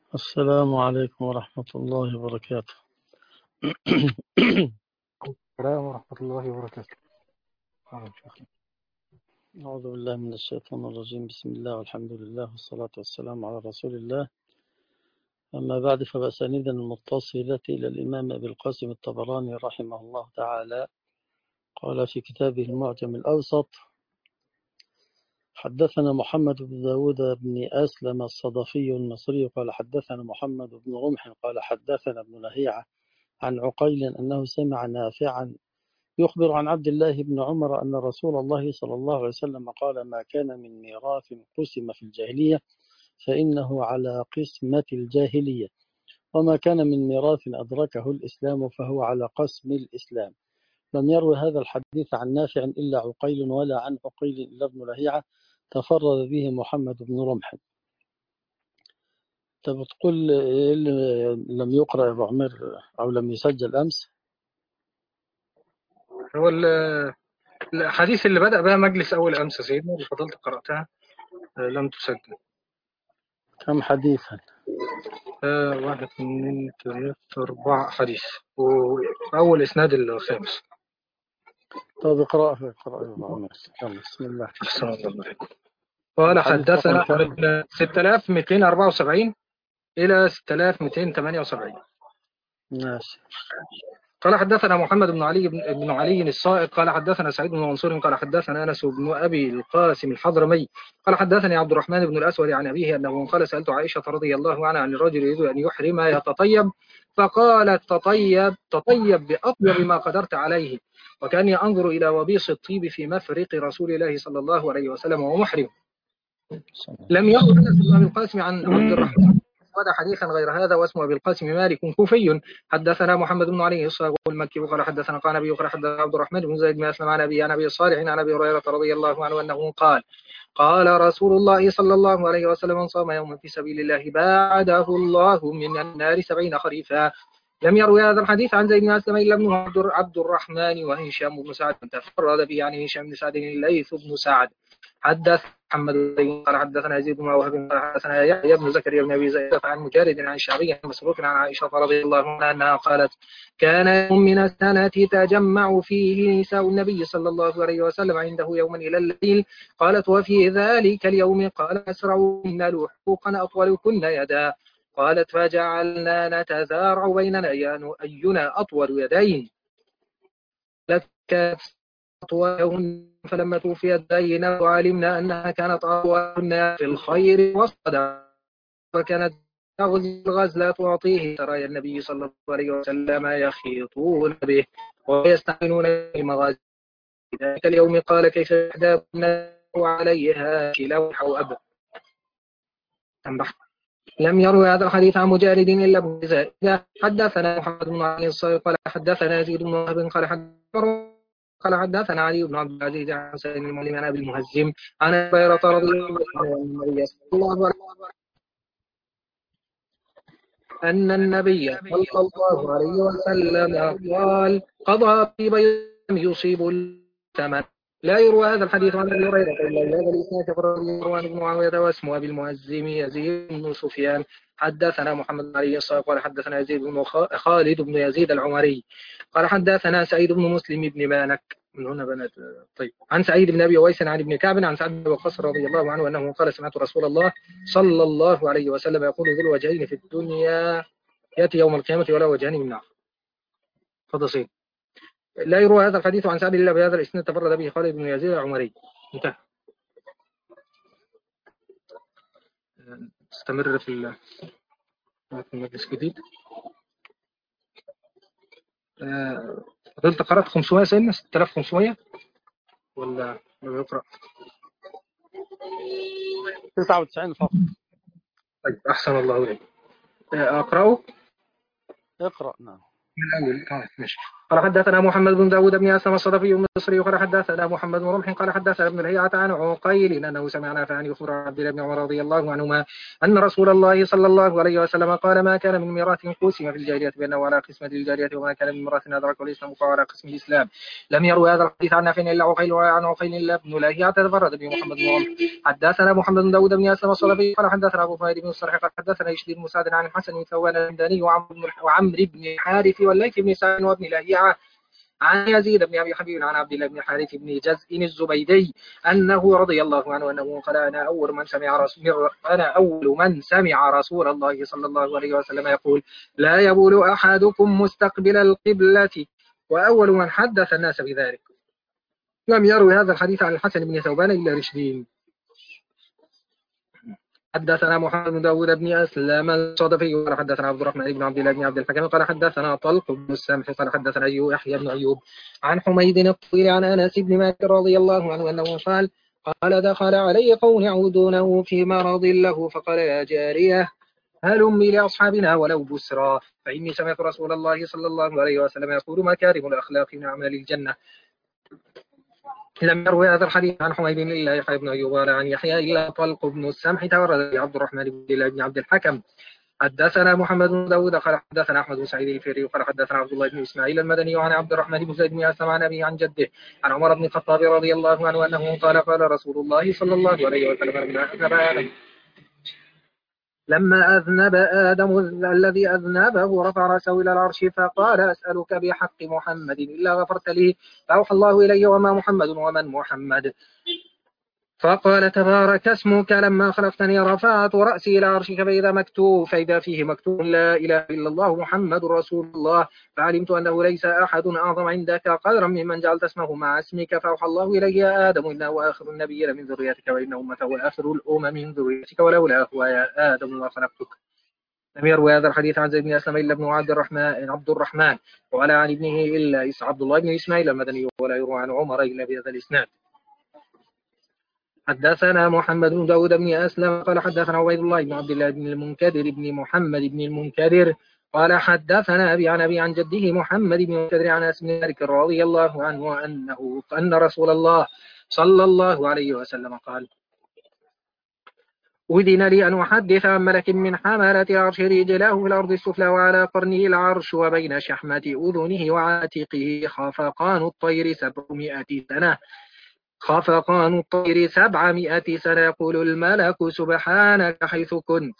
السلام عليكم ورحمة الله وبركاته. السلام ورحمة الله وبركاته. أعوذ بالله من الشيطان الرجيم. بسم الله والحمد لله والصلاة والسلام على رسول الله. أما بعد، فبأسانيدنا المتصلة إلى الإمام أبي القاسم الطبراني رحمه الله تعالى قال في كتابه المعجم الأوسط: حدثنا محمد بن داود بن أسلم الصدفي المصري قال حدثنا محمد بن رمح قال حدثنا ابن لهيعة عن عقيل أنه سمع نافعا يخبر عن عبد الله بن عمر أن رسول الله صلى الله عليه وسلم قال: ما كان من ميراث قسم في الجاهلية فإنه على قسمة الجاهلية، وما كان من ميراث أدركه الإسلام فهو على قسم الإسلام. لم يروي هذا الحديث عن نافع إلا عقيل، ولا عن عقيل إلا ابن لهيعة، تفرد به محمد بن رمح. أنت بتقول إيه اللي لم يقرأ يا أبو عمر أو لم يسجل أمس؟ هو الحديث اللي بدأ بها مجلس أول أمس سيدنا اللي فضلت قرأتها لم تسجل. كم حديثا؟ 1 2 3 4 حديث، وأول إسناد الخامس. طب اقرأ يا أبو عمر. يلا بسم الله. أحسن الله عليكم. قال الحديث رقم حدثنا كم؟ من 6274 إلى 6278. ماشي. قال حدثنا محمد بن علي الصائغ قال حدثنا سعيد بن منصور قال حدثنا أنس بن أبي القاسم الحضرمي قال حدثني عبد الرحمن بن الأسود عن أبيه أنه قال: سألت عائشة رضي الله عنها عن الرجل يريد أن يحرم يتطيب، فقالت: تطيب بأطيب ما قدرت عليه، وكأني أنظر إلى وبيص الطيب في مفرق رسول الله صلى الله عليه وسلم ومحرم. لم يروي أنس بن أبي القاسم عن عبد الرحمن هذا حديثا غير هذا، واسمه أبي القاسم مالك كوفي. حدثنا محمد بن علي الصاغ المكي قال حدثنا قال قال حدثنا عبد الرحمن بن زيد بن أسلم عن أبي صالح عن أبي هريرة رضي الله عنه أنه قال: قال رسول الله صلى الله عليه وسلم: من صام يوما في سبيل الله باعده الله من النار 70 خريفا. لم يروي هذا الحديث عن زيد بن أسلم إلا ابنه عبد الرحمن وهشام بن سعد، تفرد به عن هشام بن سعد الليث بن سعد. حدث محمد قال حدثنا يزيد بن وهب قال حدثنا يحيى بن زكريا بن ابي زيد عن مجالد عن الشعبي عن مسروق عن عائشه رضي الله عنها انها قالت: كان يوم من السنه تجمع فيه نساء النبي صلى الله عليه وسلم عنده يوما الى الليل. قالت: وفي ذلك اليوم قال: اسرعن لحوقا اطولكن يدا. قالت: فجعلنا نتذارع بيننا اينا اطول يدين. قالت: كانت أطولهن، فلما توفيت بينة وعلمنا أنها كانت أطولهن في الخير والصدقة، فكانت تغزي الغزل تعطيه سرايا النبي صلى الله عليه وسلم يخيطون به ويستعينون بالمغازي. ذلك اليوم قال: كيف إحداكن عليها كلوح أو أب. لم يروي هذا الحديث عن مجالد إلا ابن زيد. حدثنا محمد بن علي الصائغ قال حدثنا يزيد بن وهب قال حدثنا علي بن عبد العزيز عن سالم المولى عن ابي المهزم عن ابي هريره رضي الله عنه ان النبي صلى الله عليه وسلم قال: قضى طيبا يصيب الثمن. لا يروى هذا الحديث عن ابي هريره الا هذا الاسناد رضي الله عنه بن معاويه واسمه ابي المهزم يزيد بن سفيان. حدثنا محمد بن علي الصائغ قال حدثنا يزيد بن خالد بن يزيد العمري قال حدثنا سعيد بن مسلم بن بانك من هنا بنات. طيب، عن سعيد بن ابي اويس عن ابن كعب عن سعد بن وقاص رضي الله عنه انه قال: سمعت رسول الله صلى الله عليه وسلم يقول: ذو الوجهين في الدنيا ياتي يوم القيامه ولا وجهان من نار. تفضل. لا يروى هذا الحديث عن سعد الا بهذا الاسناد، تفرد به خالد بن يزيد العمري. انتهى. استمر في المجلس الجديد. فضلت قرأت 500 سنة 6500 ولا يقرأ 99 فقط. طيب، أحسن الله إليك. أقرأه اقرأ. نعم. من الأول. ماشي. قال حدثنا محمد بن داود بن أسلم الصدفي المصري قال حدثنا محمد بن رمح قال حدثنا ابن لهيعة عن عقيل أنه سمع نافعا يخبر عن عبد الله بن عمر رضي الله عنهما أن رسول الله صلى الله عليه وسلم قال ما كان من ميراث قسم في الجاهلية بأنه على قسمة الجاهلية وما كان من ميراث أدركه الإسلام فهو على قسم الإسلام. لم يروي هذا الحديث عن نافع إلا عقيل وعن عقيل إلا ابن لهيعة تفرد به محمد بن رمح. حدثنا محمد بن داود بن أسلم الصدفي قال حدثنا أبو فهد بن الصرح قال حدثنا يشدي بن مسعد عن الحسن بن ثوبان الهمداني وعمرو بن الحارث والليث بن سعد وابن لهيعة عن يزيد بن أبي حبيب عن عبد الله بن حارث بن جزء الزبيدي أنه رضي الله عنه أنه قال أنا أول من سمع رسول الله صلى الله عليه وسلم يقول لا يبول أحدكم مستقبل القبلة وأول من حدث الناس بذلك. لم يروي هذا الحديث عن الحسن بن ثوبان إلا رشدين. حدثنا محمد بن داود بن أسلم الصدفي قال حدثنا عبد الرحمن بن عبد الله بن عبد الحكم قال حدثنا طلق بن السمح قال حدثنا يحيى بن أيوب عن حميد الطويل عن أنس بن مالك رضي الله عنه أنه قال دخل علي قوم يعودونه في مرض له فقال يا جارية هلمي لأصحابنا ولو بسرا فإني سمعت رسول الله صلى الله عليه وسلم يقول مكارم الأخلاق من أعمال الجنة. لم يروي هذا الحديث عن حميد إلا يحيى بن أيوب ولا عن يحيى إلا طلق بن السمح تورد عبد الرحمن بن عبد الحكم. حدثنا محمد بن داود قال حدثنا أحمد بن سعيد الفيري قال حدثنا عبد الله بن إسماعيل المدني وعن عبد الرحمن بن زيد بن أسلم عن أبيه عن جده عن عمر بن الخطاب رضي الله عنه أنه قال رسول الله صلى الله عليه وسلم لما أذنب آدم الذي أذنبه رفع رأسه إلى العرش فقال أسألك بحق محمد إلا غفرت لي فأوحى الله إلي وما محمد ومن محمد فقال تبارك اسمك لما خلقتني رفعت رأسي إلى عرشك فإذا فيه مكتوب لا إله إلا الله محمد رسول الله فعلمت أنه ليس أحد أعظم عندك قدرا ممن جعلت اسمه مع اسمك فأوحى الله إلي يا آدم إنه آخر النبيين من ذريتك وإن أمته آخر الأمم من ذريتك ولولا هو يا آدم ما خلقتك. لم يروي هذا الحديث عن زيد بن أسلم إلا ابن عبد الرحمن ولا عن ابنه إلا عبد الله بن إسماعيل المدني ولا يروى عن عمر إلا بهذا الإسناد. حدثنا محمد بن داود بن أسلم قال حدثنا عبيد الله بن عبد الله بن المنكدر بن محمد بن المنكدر قال حدثنا أبي عن أبي عن جده محمد بن المنكدر عن أنس بن مالك رضي الله عنه أن رسول الله صلى الله عليه وسلم قال أذن لي أن أحدث عن ملك من حملة العرش رجله في الأرض السفلى وعلى قرنه العرش وبين شحمة أذنه وعاتقه خفقان الطير 700 سنة خفقان الطير 700 سنة يقول الملك سبحانك حيث كنت.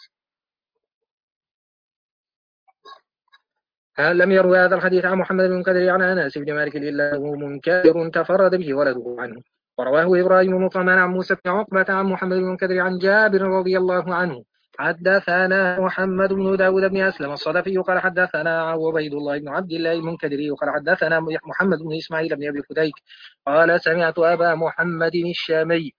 لم يروي هذا الحديث عن محمد بن المنكدر عن أنس بن مالك إلا هو منكدر تفرد به ولده عنه ورواه إبراهيم بن طمان عن موسى بن عقبة عن محمد بن المنكدر عن جابر رضي الله عنه. حدثنا محمد بن داود بن أسلم الصدفي قال حدثنا عبيد الله بن عبد الله المنكدري قال حدثنا محمد بن إسماعيل بن أبي فديك قال سمعت أبا محمد الشامي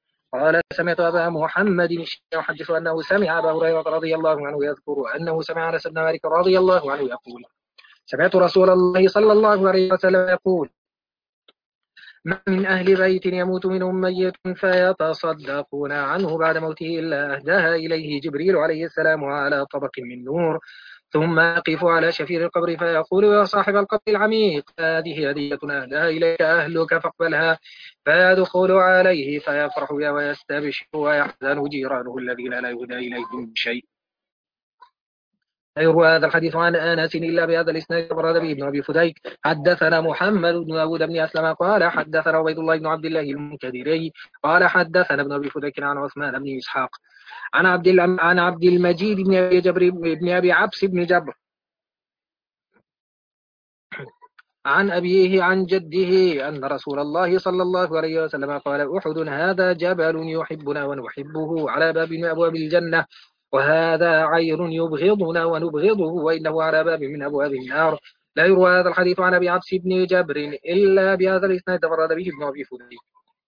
يحدث أنه سمع أبا هريرة رضي الله عنه يذكر أنه سمع أنس بن مالك رضي الله عنه يقول سمعت رسول الله صلى الله عليه وسلم يقول ما من أهل بيت يموت منهم ميت فيتصدقون عنه بعد موته إلا أهداها إليه جبريل عليه السلام على طبق من نور ثم يقف على شفير القبر فيقول يا صاحب القبر العميق هذه هدية أهداها إليك أهلك فاقبلها فيدخل عليه فيفرح بها ويستبشر ويحزن جيرانه الذين لا يهدى إليهم شيء. لا يروى هذا الحديث عن أنس إلا بهذا الإسناد فرد به ابن أبي فديك. حدثنا محمد بن داود بن أسلم قال حدثنا عبيد الله بن عبد الله المنكدري قال حدثنا ابن أبي فديك عن عثمان بن إسحاق عن عبد المجيد بن أبي جبر بن أبي عبس بن جبر عن أبيه عن جده أن رسول الله صلى الله عليه وسلم قال أحد هذا جبل يحبنا ونحبه على باب من أبواب الجنة وهذا عير يبغضنا ونبغضه وإنه على باب من أبواب النار. لا يروى هذا الحديث عن أبي عبس بن جبر إلا بهذا الإسناد تفرد به ابن أبي فديك.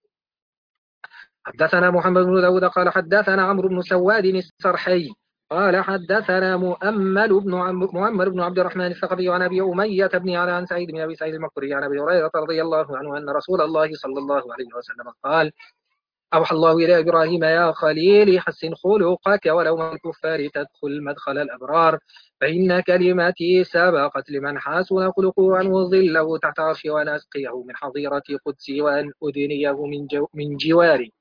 حدثنا محمد بن داود قال حدثنا عمرو بن سواد السرحي قال حدثنا مؤمل بن عبد الرحمن الثقفي عن أبي أمية بن عن سعيد بن أبي سعيد المقبري عن أبي هريرة رضي الله عنه أن رسول الله صلى الله عليه وسلم قال أوحى الله إلى إبراهيم يا خليلي حسن خلقك ولو من الكفار تدخل مدخل الأبرار فإن كلمتي سبقت لمن حسن خلقه أن أظله تحت عرشي وأن أسقيه من حظيرة قدسي وأن أدنيه من جواري.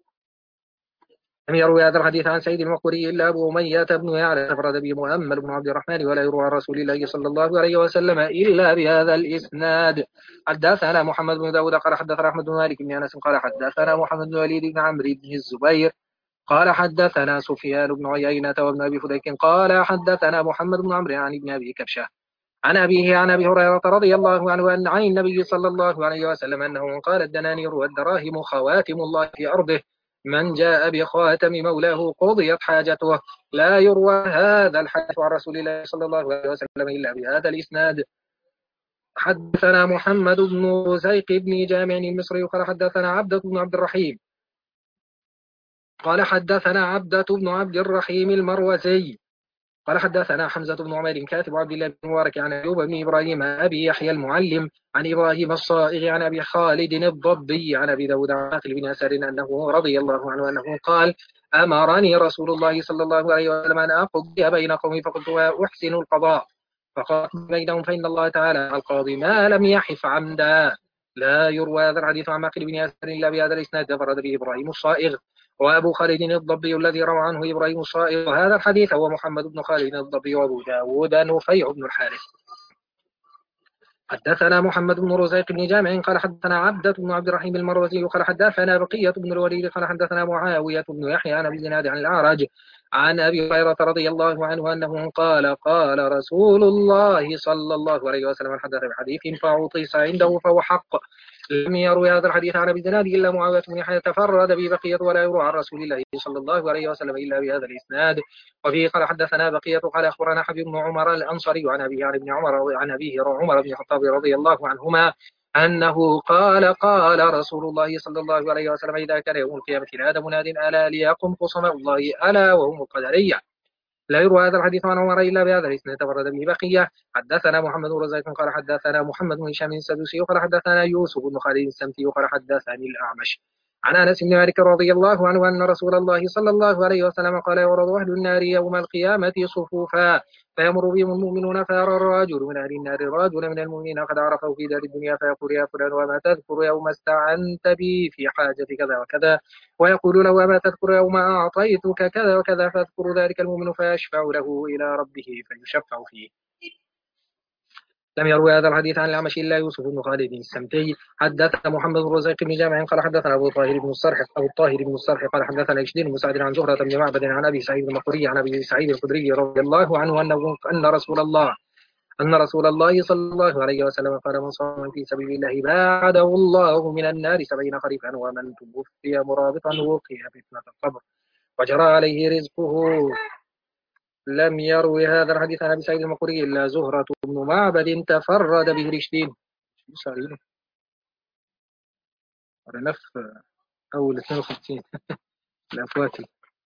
لم يروي هذا الحديث عن سيد المقبري إلا أبو أمية بن يعلى أفرد به مؤمل بن عبد الرحمن ولا يروى عن رسول الله صلى الله عليه وسلم إلا بهذا الإسناد. حدثنا محمد بن داود قال حدثنا أحمد بن مالك بن أنس قال حدثنا محمد بن وليد بن عمرو بن الزبير قال حدثنا سفيان بن عيينة وابن أبي فديك قال حدثنا محمد بن عمرو عن ابن أبي كبشة عن أبيه عن أبي هريرة رضي الله عنه أن عن النبي صلى الله عليه وسلم أنه قال الدنانير والدراهم خواتم الله في أرضه من جاء بخاتم مولاه قضيت حاجته. لا يروى هذا الحديث عن رسول الله صلى الله عليه وسلم إلا بهذا الإسناد. حدثنا محمد بن زيق بن جامع المصري قال حدثنا عبدة بن عبد الرحيم قال حدثنا عبدة بن عبد الرحيم المروزي قال حدثنا حمزة بن عمير كاتب عبد الله بن مبارك عن أيوب بن إبراهيم أبي يحيى المعلم عن إبراهيم الصائغ عن أبي خالد الضبي عن أبي داود عن عاقل بن يسار أنه رضي الله عنه أنه قال أمرني رسول الله صلى الله عليه وسلم أن أقضي بين قومي فقلت وأحسن القضاء فقال بينهم فإن الله تعالى القاضي ما لم يحف عمدا. لا يروى هذا الحديث عن عاقل بن يسار إلا بهذا الإسناد فرد به إبراهيم الصائغ وأبو خالد الضبي الذي روى عنه إبراهيم الصائغ وهذا الحديث هو محمد بن خالد الضبي وأبو داود نفيع بن الحارث. حدثنا محمد بن رزيق بن جامع قال حدثنا عبدة بن عبد الرحيم المروزي قال حدثنا بقية بن الوليد قال حدثنا معاوية بن يحيى عن أبي زناد عن الأعرج عن أبي هريرة رضي الله عنه أنه قال قال رسول الله صلى الله عليه وسلم حدث بحديث فعطيس عنده فهو حق. لم يروي هذا الحديث عن أبي زناد إلا معاوية بن يحيى تفرد به بقية ولا يروى عن رسول الله صلى الله عليه وسلم إلا بهذا الإسناد. وفيه قال حدثنا بقية قال أخبرنا حبيب بن عمر الأنصاري عن أبيه عن ابن عمر عن أبيه عمر بن الخطاب رضي الله عنهما أنه قال قال رسول الله صلى الله عليه وسلم إذا كان يوم القيامة نادى مناد ألا ليقم خصماء الله ألا وهم القدرية. لا يروى هذا الحديث عن عمر إلا بهذا الإسناد تفرد به بقية. حدثنا محمد بن رزاق قال حدثنا محمد بن هشام السدوسي قال حدثنا يوسف بن خالد السمتي قال حدثني الأعمش عن أنس بن مالك رضي الله عنه أن رسول الله صلى الله عليه وسلم قال يعرض أهل النار يوم القيامة صفوفا فيمر بهم المؤمنون فيرى الرجل من أهل النار الرجل من المؤمنين قد عرفه في دار الدنيا فيقول يا فلان وما تذكر يوم استعنت بي في حاجة كذا وكذا ويقول له وما تذكر يوم أعطيتك كذا وكذا فيذكر ذلك المؤمن فيشفع له إلى ربه فيشفع فيه. لم يروي هذا الحديث عن الأعمش إلا يوسف بن خالد السمتي. حدثنا محمد بن رزاق بن جامع قال حدثنا أبو طاهر بن الصرح قال حدثنا يشدين بن سعد عن زهرة بن معبد عن أبي سعيد المقبري عن أبي سعيد الخدري رضي الله عنه أن رسول الله صلى الله عليه وسلم قال من صام في سبيل الله باعده الله من النار 70 خريفا ومن توفي مرابطا وقي فتنة القبر وجرى عليه رزقه. لم يروي هذا الحديث عن أبي سعيد المقبري إلا زهرة بن معبد تفرد به رشدين نف أول 52 الأفواتي.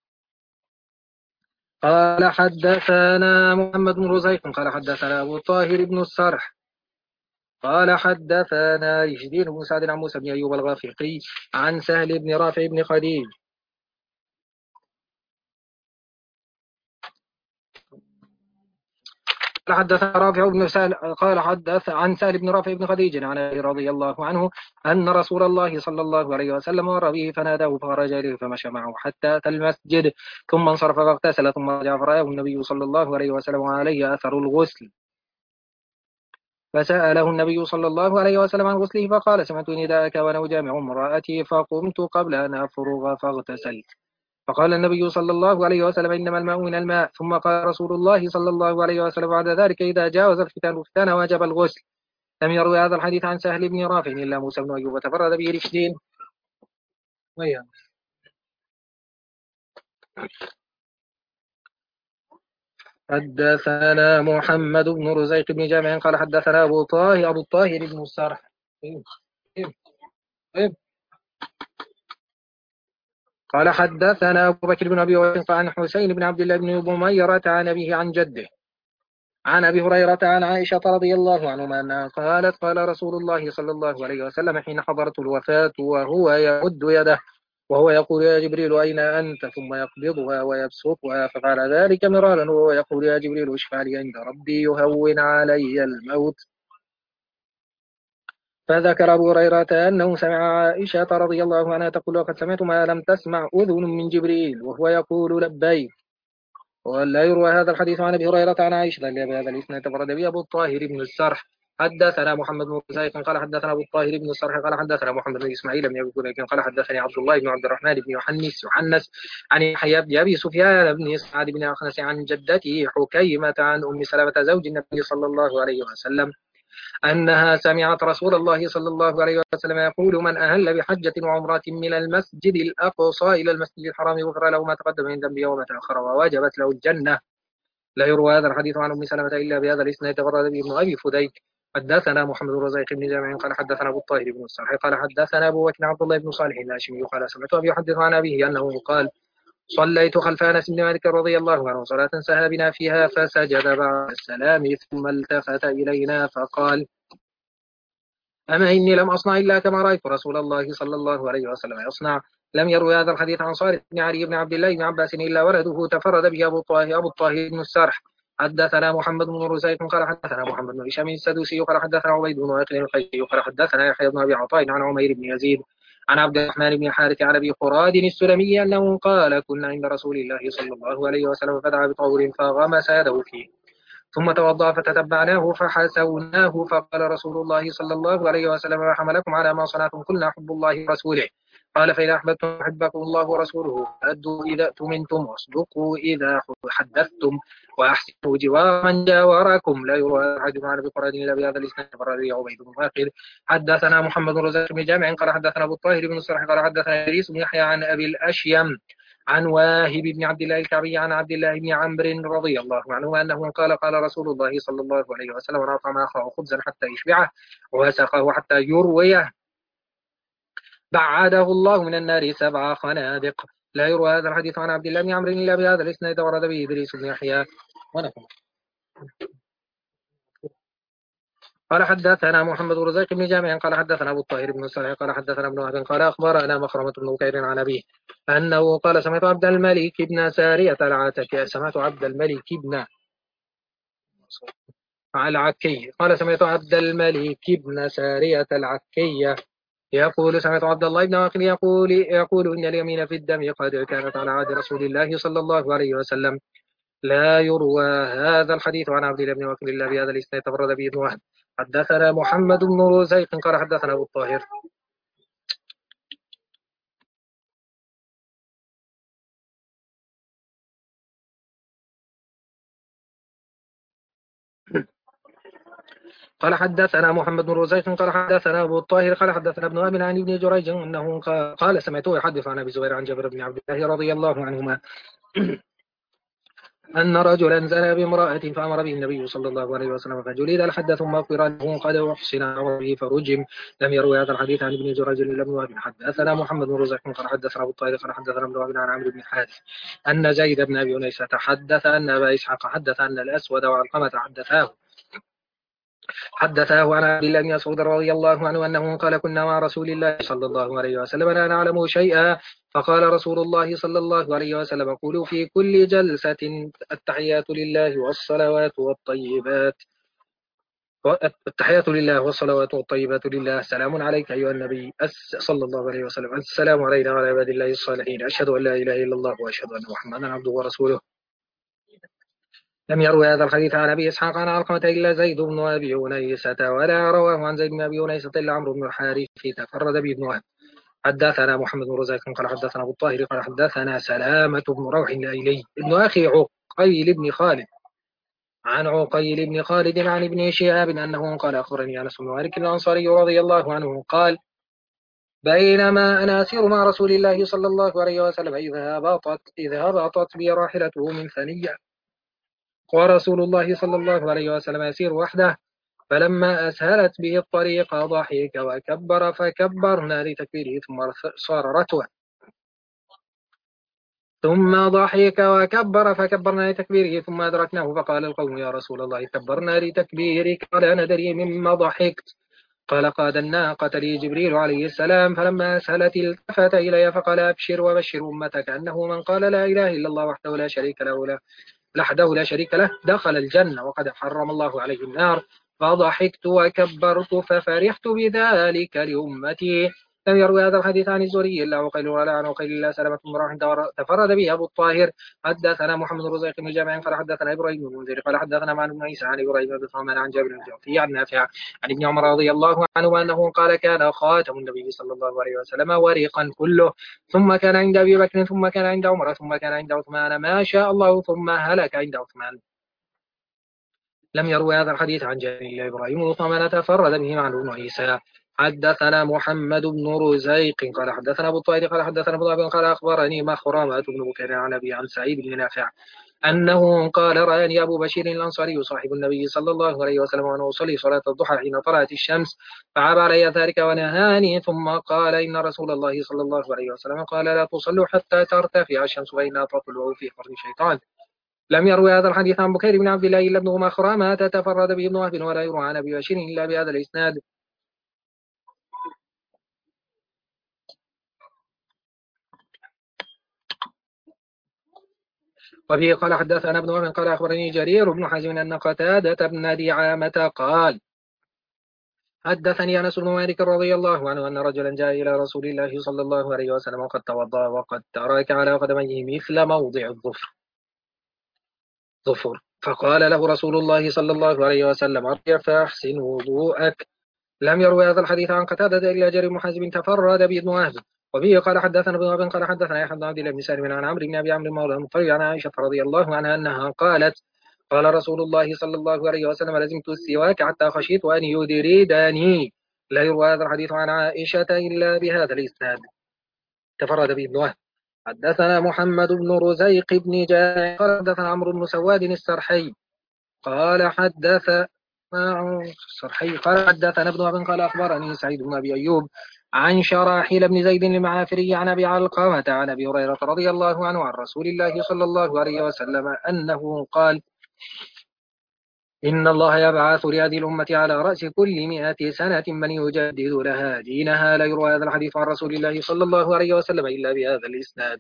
قال حدثنا محمد بن رزيق قال حدثنا أبو طاهر بن الصرح قال حدثنا يشدين بن سعد عن موسى بن أيوب الغافقي عن سهل بن رافع بن خديج قال حدثنا رافع بن سهل قال حدث عن سهل بن رافع بن خديج عن أبي رضي الله عنه أن رسول الله صلى الله عليه وسلم مر به فناداه فخرج إليه فمشى معه حتى أتى المسجد ثم انصرف فاغتسل ثم رجع فرآه النبي صلى الله عليه وسلم عليه أثر الغسل فسأله النبي صلى الله عليه وسلم عن غسله فقال سمعت نداءك وأنا أجامع امرأتي فقمت قبل أن أفرغ فاغتسلت فقال النبي صلى الله عليه وسلم إنما الماء من الماء ثم قال رسول الله صلى الله عليه وسلم بعد ذلك إذا جاوز الختان الختان وجب الغسل. لم يروي هذا الحديث عن سهل بن رافع إلا موسى بن أيوب تفرد به رشدين. حدثنا محمد بن رزيق بن جامع قال حدثنا أبو الطاهر بن الصرح قال حدثنا أبو بكر بن أبي وائل عن حسين بن عبد الله بن بميرة عن أبيه عن جده عن أبي هريرة عن عائشة رضي الله عنهما أنها قالت قال رسول الله صلى الله عليه وسلم حين حضرت الوفاة وهو يمد يده وهو يقول يا جبريل أين أنت ثم يقبضها ويبسطها ففعل ذلك مرارا وهو يقول يا جبريل اشفع لي عند ربي يهون علي الموت. فذكر أبو هريرة أنه سمع عائشة رضي الله عنها تقول وقد سمعت ما لم تسمع أذن من جبريل وهو يقول لبيك. ولا يروى هذا الحديث عن ابي هريره عن عائشه الا بهذا الاسناد تفرد به ابو الطاهر بن السرح. حدثنا محمد بن زيد قال حدثنا ابو الطاهر بن السرح قال حدثنا محمد بن اسماعيل بن ابي لكن قال حدثني عبد الله بن عبد الرحمن بن يحنس عن يحيى بن ابي سفيان بن سعد بن اخنس عن جدته حكيمه عن ام سلمه زوج النبي صلى الله عليه وسلم أنها سمعت رسول الله صلى الله عليه وسلم يقول من أهل بحجة وعمرة من المسجد الأقصى إلى المسجد الحرام غفر له ما تقدم من ذنبه وما تأخر ووجبت له الجنة. لا يروى هذا الحديث عن أم سلمة إلا بهذا الإسناد تفرد به ابن أبي فديك. حدثنا محمد بن رزيق بن جامع قال حدثنا أبو الطاهر بن السرح قال حدثنا أبو بكر عبد الله بن صالح الهاشمي قال سمعت أبي يحدث عن أبيه أنه قال صليت خلف أنس بن مالك رضي الله عنه صلاة سهى بنا فيها فسجد بعد السلام ثم التفت إلينا فقال أما إني لم أصنع إلا كما رأيت رسول الله صلى الله عليه وسلم يصنع. لم يروي هذا الحديث عن صالح بن علي بن عبد الله بن عباس إلا ولده تفرد به أبو الطاهر بن السرح. حدثنا محمد بن رزيق قال حدثنا محمد بن هشام السدوسي قال حدثنا عبيد بن واقل القيسي قال حدثنا يحيى بن أبي عطاء عن عمير بن يزيد عن عبد الرحمن بن الحارث عن أبي قراد السلمي أنه قال كنا عند رسول الله صلى الله عليه وسلم فدعا بطور فغمس يده فيه ثم توضأ فتتبعناه فحسوناه فقال رسول الله صلى الله عليه وسلم ما حملكم على ما صنعتم قلنا حب الله ورسوله قال فإذا أحببتم أحبكم الله ورسوله فأدوا إذا أؤتمنتم واصدقوا إذا حدثتم وأحسنوا جوار من جاوركم. لا يروى أحد عن أبي قراد إلا بهذا الإسناد فرد عبيد بن واقد. حدثنا محمد بن رزاق بن جامع قال حدثنا أبو الطاهر بن السرح قال حدثنا إدريس بن يحيى عن أبي الأشيم عن واهب بن عبد الله الكعبي عن عبد الله بن عمرو رضي الله عنه أنه قال قال رسول الله صلى الله عليه وسلم من أطعم أخاه خبزا حتى يشبعه وسقه حتى يرويه بعده الله من النار 7 خنادق. لا يروى هذا الحديث عن عبد الله بن عمرو إلا بهذا الإسناد ورد به إدريس بن يحيى. قال حدثنا محمد بن رزاق بن جامع قال حدثنا أبو الطاهر بن السرح قال حدثنا ابن وهب قال أخبرنا مخرمة بن بكير عن أبيه أنه قال سمعت عبد الملك بن سارية العتكي سمعت عبد الملك بن العكي قال سمعت عبد الملك بن سارية العكي يقول سمعت عبد الله بن واقل يقول إن اليمين في الدم قد كانت على عهد رسول الله صلى الله عليه وسلم. لا يروى هذا الحديث عن عبد الله بن واقل إلا بهذا الإسناد تفرد به ابن وهب. حدثنا محمد بن رزيق قال حدثنا أبو الطاهر قال حدثنا محمد بن رزيق قال حدثنا أبو الطاهر قال حدثنا ابن وهب عن ابن جريج أنه قال سمعته يحدث عن أبي زبير عن جابر بن عبد الله رضي الله عنهما أن رجلا زنى بامرأة فأمر به النبي صلى الله عليه وسلم فجلد الحد ثم أغفر له قد أحسن أمره فرجم. لم يروي هذا الحديث عن ابن جريج إلا ابن وهب. حدثنا محمد بن رزاق قال حدثنا أبو الطاهر قال حدثنا ابن وهب عن عمرو بن حارث أن زيد بن أبي أنيس حدث أن أبا إسحاق حدث أن الأسود وعلقمة حدثاه عن عبد الله بن مسعود رضي الله عنه أنه قال كنا مع رسول الله صلى الله عليه وسلم لا نعلم شيئا فقال رسول الله صلى الله عليه وسلم قولوا في كل جلسة التحيات لله والصلوات والطيبات التحيات لله والصلوات والطيبات لله السلام عليك أيها النبي صلى الله عليه وسلم السلام علينا وعلى عباد الله الصالحين أشهد أن لا إله إلا الله وأشهد أن محمدا عبده ورسوله. لم يروي هذا الحديث عن أبي إسحاق عن علقمة إلا زيد بن أبي أنيسة ولا رواه عن زيد بن أبي أنيسة إلا عمرو بن الحارث تفرد به ابن وهب. حدثنا محمد بن رزاق قال حدثنا أبو الطاهر قال حدثنا سلامة بن روح الأيلي ابن أخي عقيل بن خالد عن عقيل بن خالد عن ابن شهاب أنه قال أخبرني أنس بن مالك الأنصاري رضي الله عنه قال بينما أنا أسير مع رسول الله صلى الله عليه وسلم إذا هبطت بي راحلته من ثنية ورسول الله صلى الله عليه وسلم يسير وحده فلما أسهلت به الطريق ضحك وكبر فكبرنا لتكبيره ثم صار رتوة ثم ضحك وكبر فكبرنا لتكبيره ثم أدركناه فقال القوم يا رسول الله كبرنا لتكبيرك ولا ندري مما ضحكت قال قاد الناقة لي جبريل عليه السلام فلما سألت التفت إلي فقال أبشر وبشر أمتك أنه من قال لا إله إلا الله وحده لا شريك له وحده لا شريك له دخل الجنة وقد حرم الله عليه النار. فضحكت وكبرت ففرحت بذلك لأمتي. لم يروي هذا الحديث عن الزهري إلا عقيل ولا عن عقيل إلا سلمة بن راح تفرد به أبو الطاهر. حدثنا محمد بن رزيق بن جامع قال حدثنا إبراهيم بن المنذر قال حدثنا معن بن عيسى عن إبراهيم بن ثمان عن جابر بن الجعفي عن نافع عن ابن عمر رضي الله عنه أنه قال كان خاتم النبي صلى الله عليه وسلم وريقا كله ثم كان عند أبي بكر ثم كان عند عمر ثم كان عند عثمان ما شاء الله ثم هلك عند عثمان. لم يروي هذا الحديث عن جابر إبراهيم وثمان تفرد به معن بن عيسى. حدثنا محمد بن رزيق قال حدثنا أبو الطاهر قال حدثنا أبو ظبي قال أخبرني مخرمة بن بكير عن أبي عن سعيد بن نافع أنه قال رآني أبو بشير الأنصاري صاحب النبي صلى الله عليه وسلم وأنا أصلي صلاة الضحى حين طلعت الشمس فعاب علي ذلك ونهاني ثم قال إن رسول الله صلى الله عليه وسلم قال لا تصلوا حتى ترتفع الشمس فإنها تطلع في قرن الشيطان. لم يروي هذا الحديث عن بكير بن عبد الله إلا ابن مخرمة تفرد به ابن وهب ولا يروى عن أبي بشير إلا بهذا الإسناد. وفيه قال حدثنا ابن وهب قال أخبرني جرير بن حازم أن قتادة بن دعامة قال حدثني أنس بن مالك رضي الله عنه أن رجلا جاء إلى رسول الله صلى الله عليه وسلم وقد توضأ وقد ترك على قدميه مثل موضع الظفر فقال له رسول الله صلى الله عليه وسلم ارجع فأحسن وضوءك. لم يروي هذا الحديث عن قتادة إلا جرير بن حازم تفرد بابن وهب. وبه قال حدثنا ابن وهب قال حدثنا يحيى بن عبد الله بن سالم عن عمرو بن أبي عمرو مولى المطلب عن عائشة رضي الله عنها أنها قالت قال رسول الله صلى الله عليه وسلم لزمت السواك حتى خشيت أن يدريدني. لا يروى هذا الحديث عن عائشة إلا بهذا الإسناد تفرد به ابن وهب. حدثنا محمد بن رزيق بن جابر قال حدثنا عمرو بن سواد السرحي قال حدثنا ابن وهب قال أخبرني سعيد بن أبي أيوب عن شراحيل بن زيد المعافري عن أبي علقمة عن أبي هريرة رضي الله عنه عن رسول الله صلى الله عليه وسلم أنه قال إن الله يبعث لهذه الأمة على رأس كل 100 سنة من يجدد لها دينها. لا يروى هذا الحديث عن رسول الله صلى الله عليه وسلم إلا بهذا الإسناد.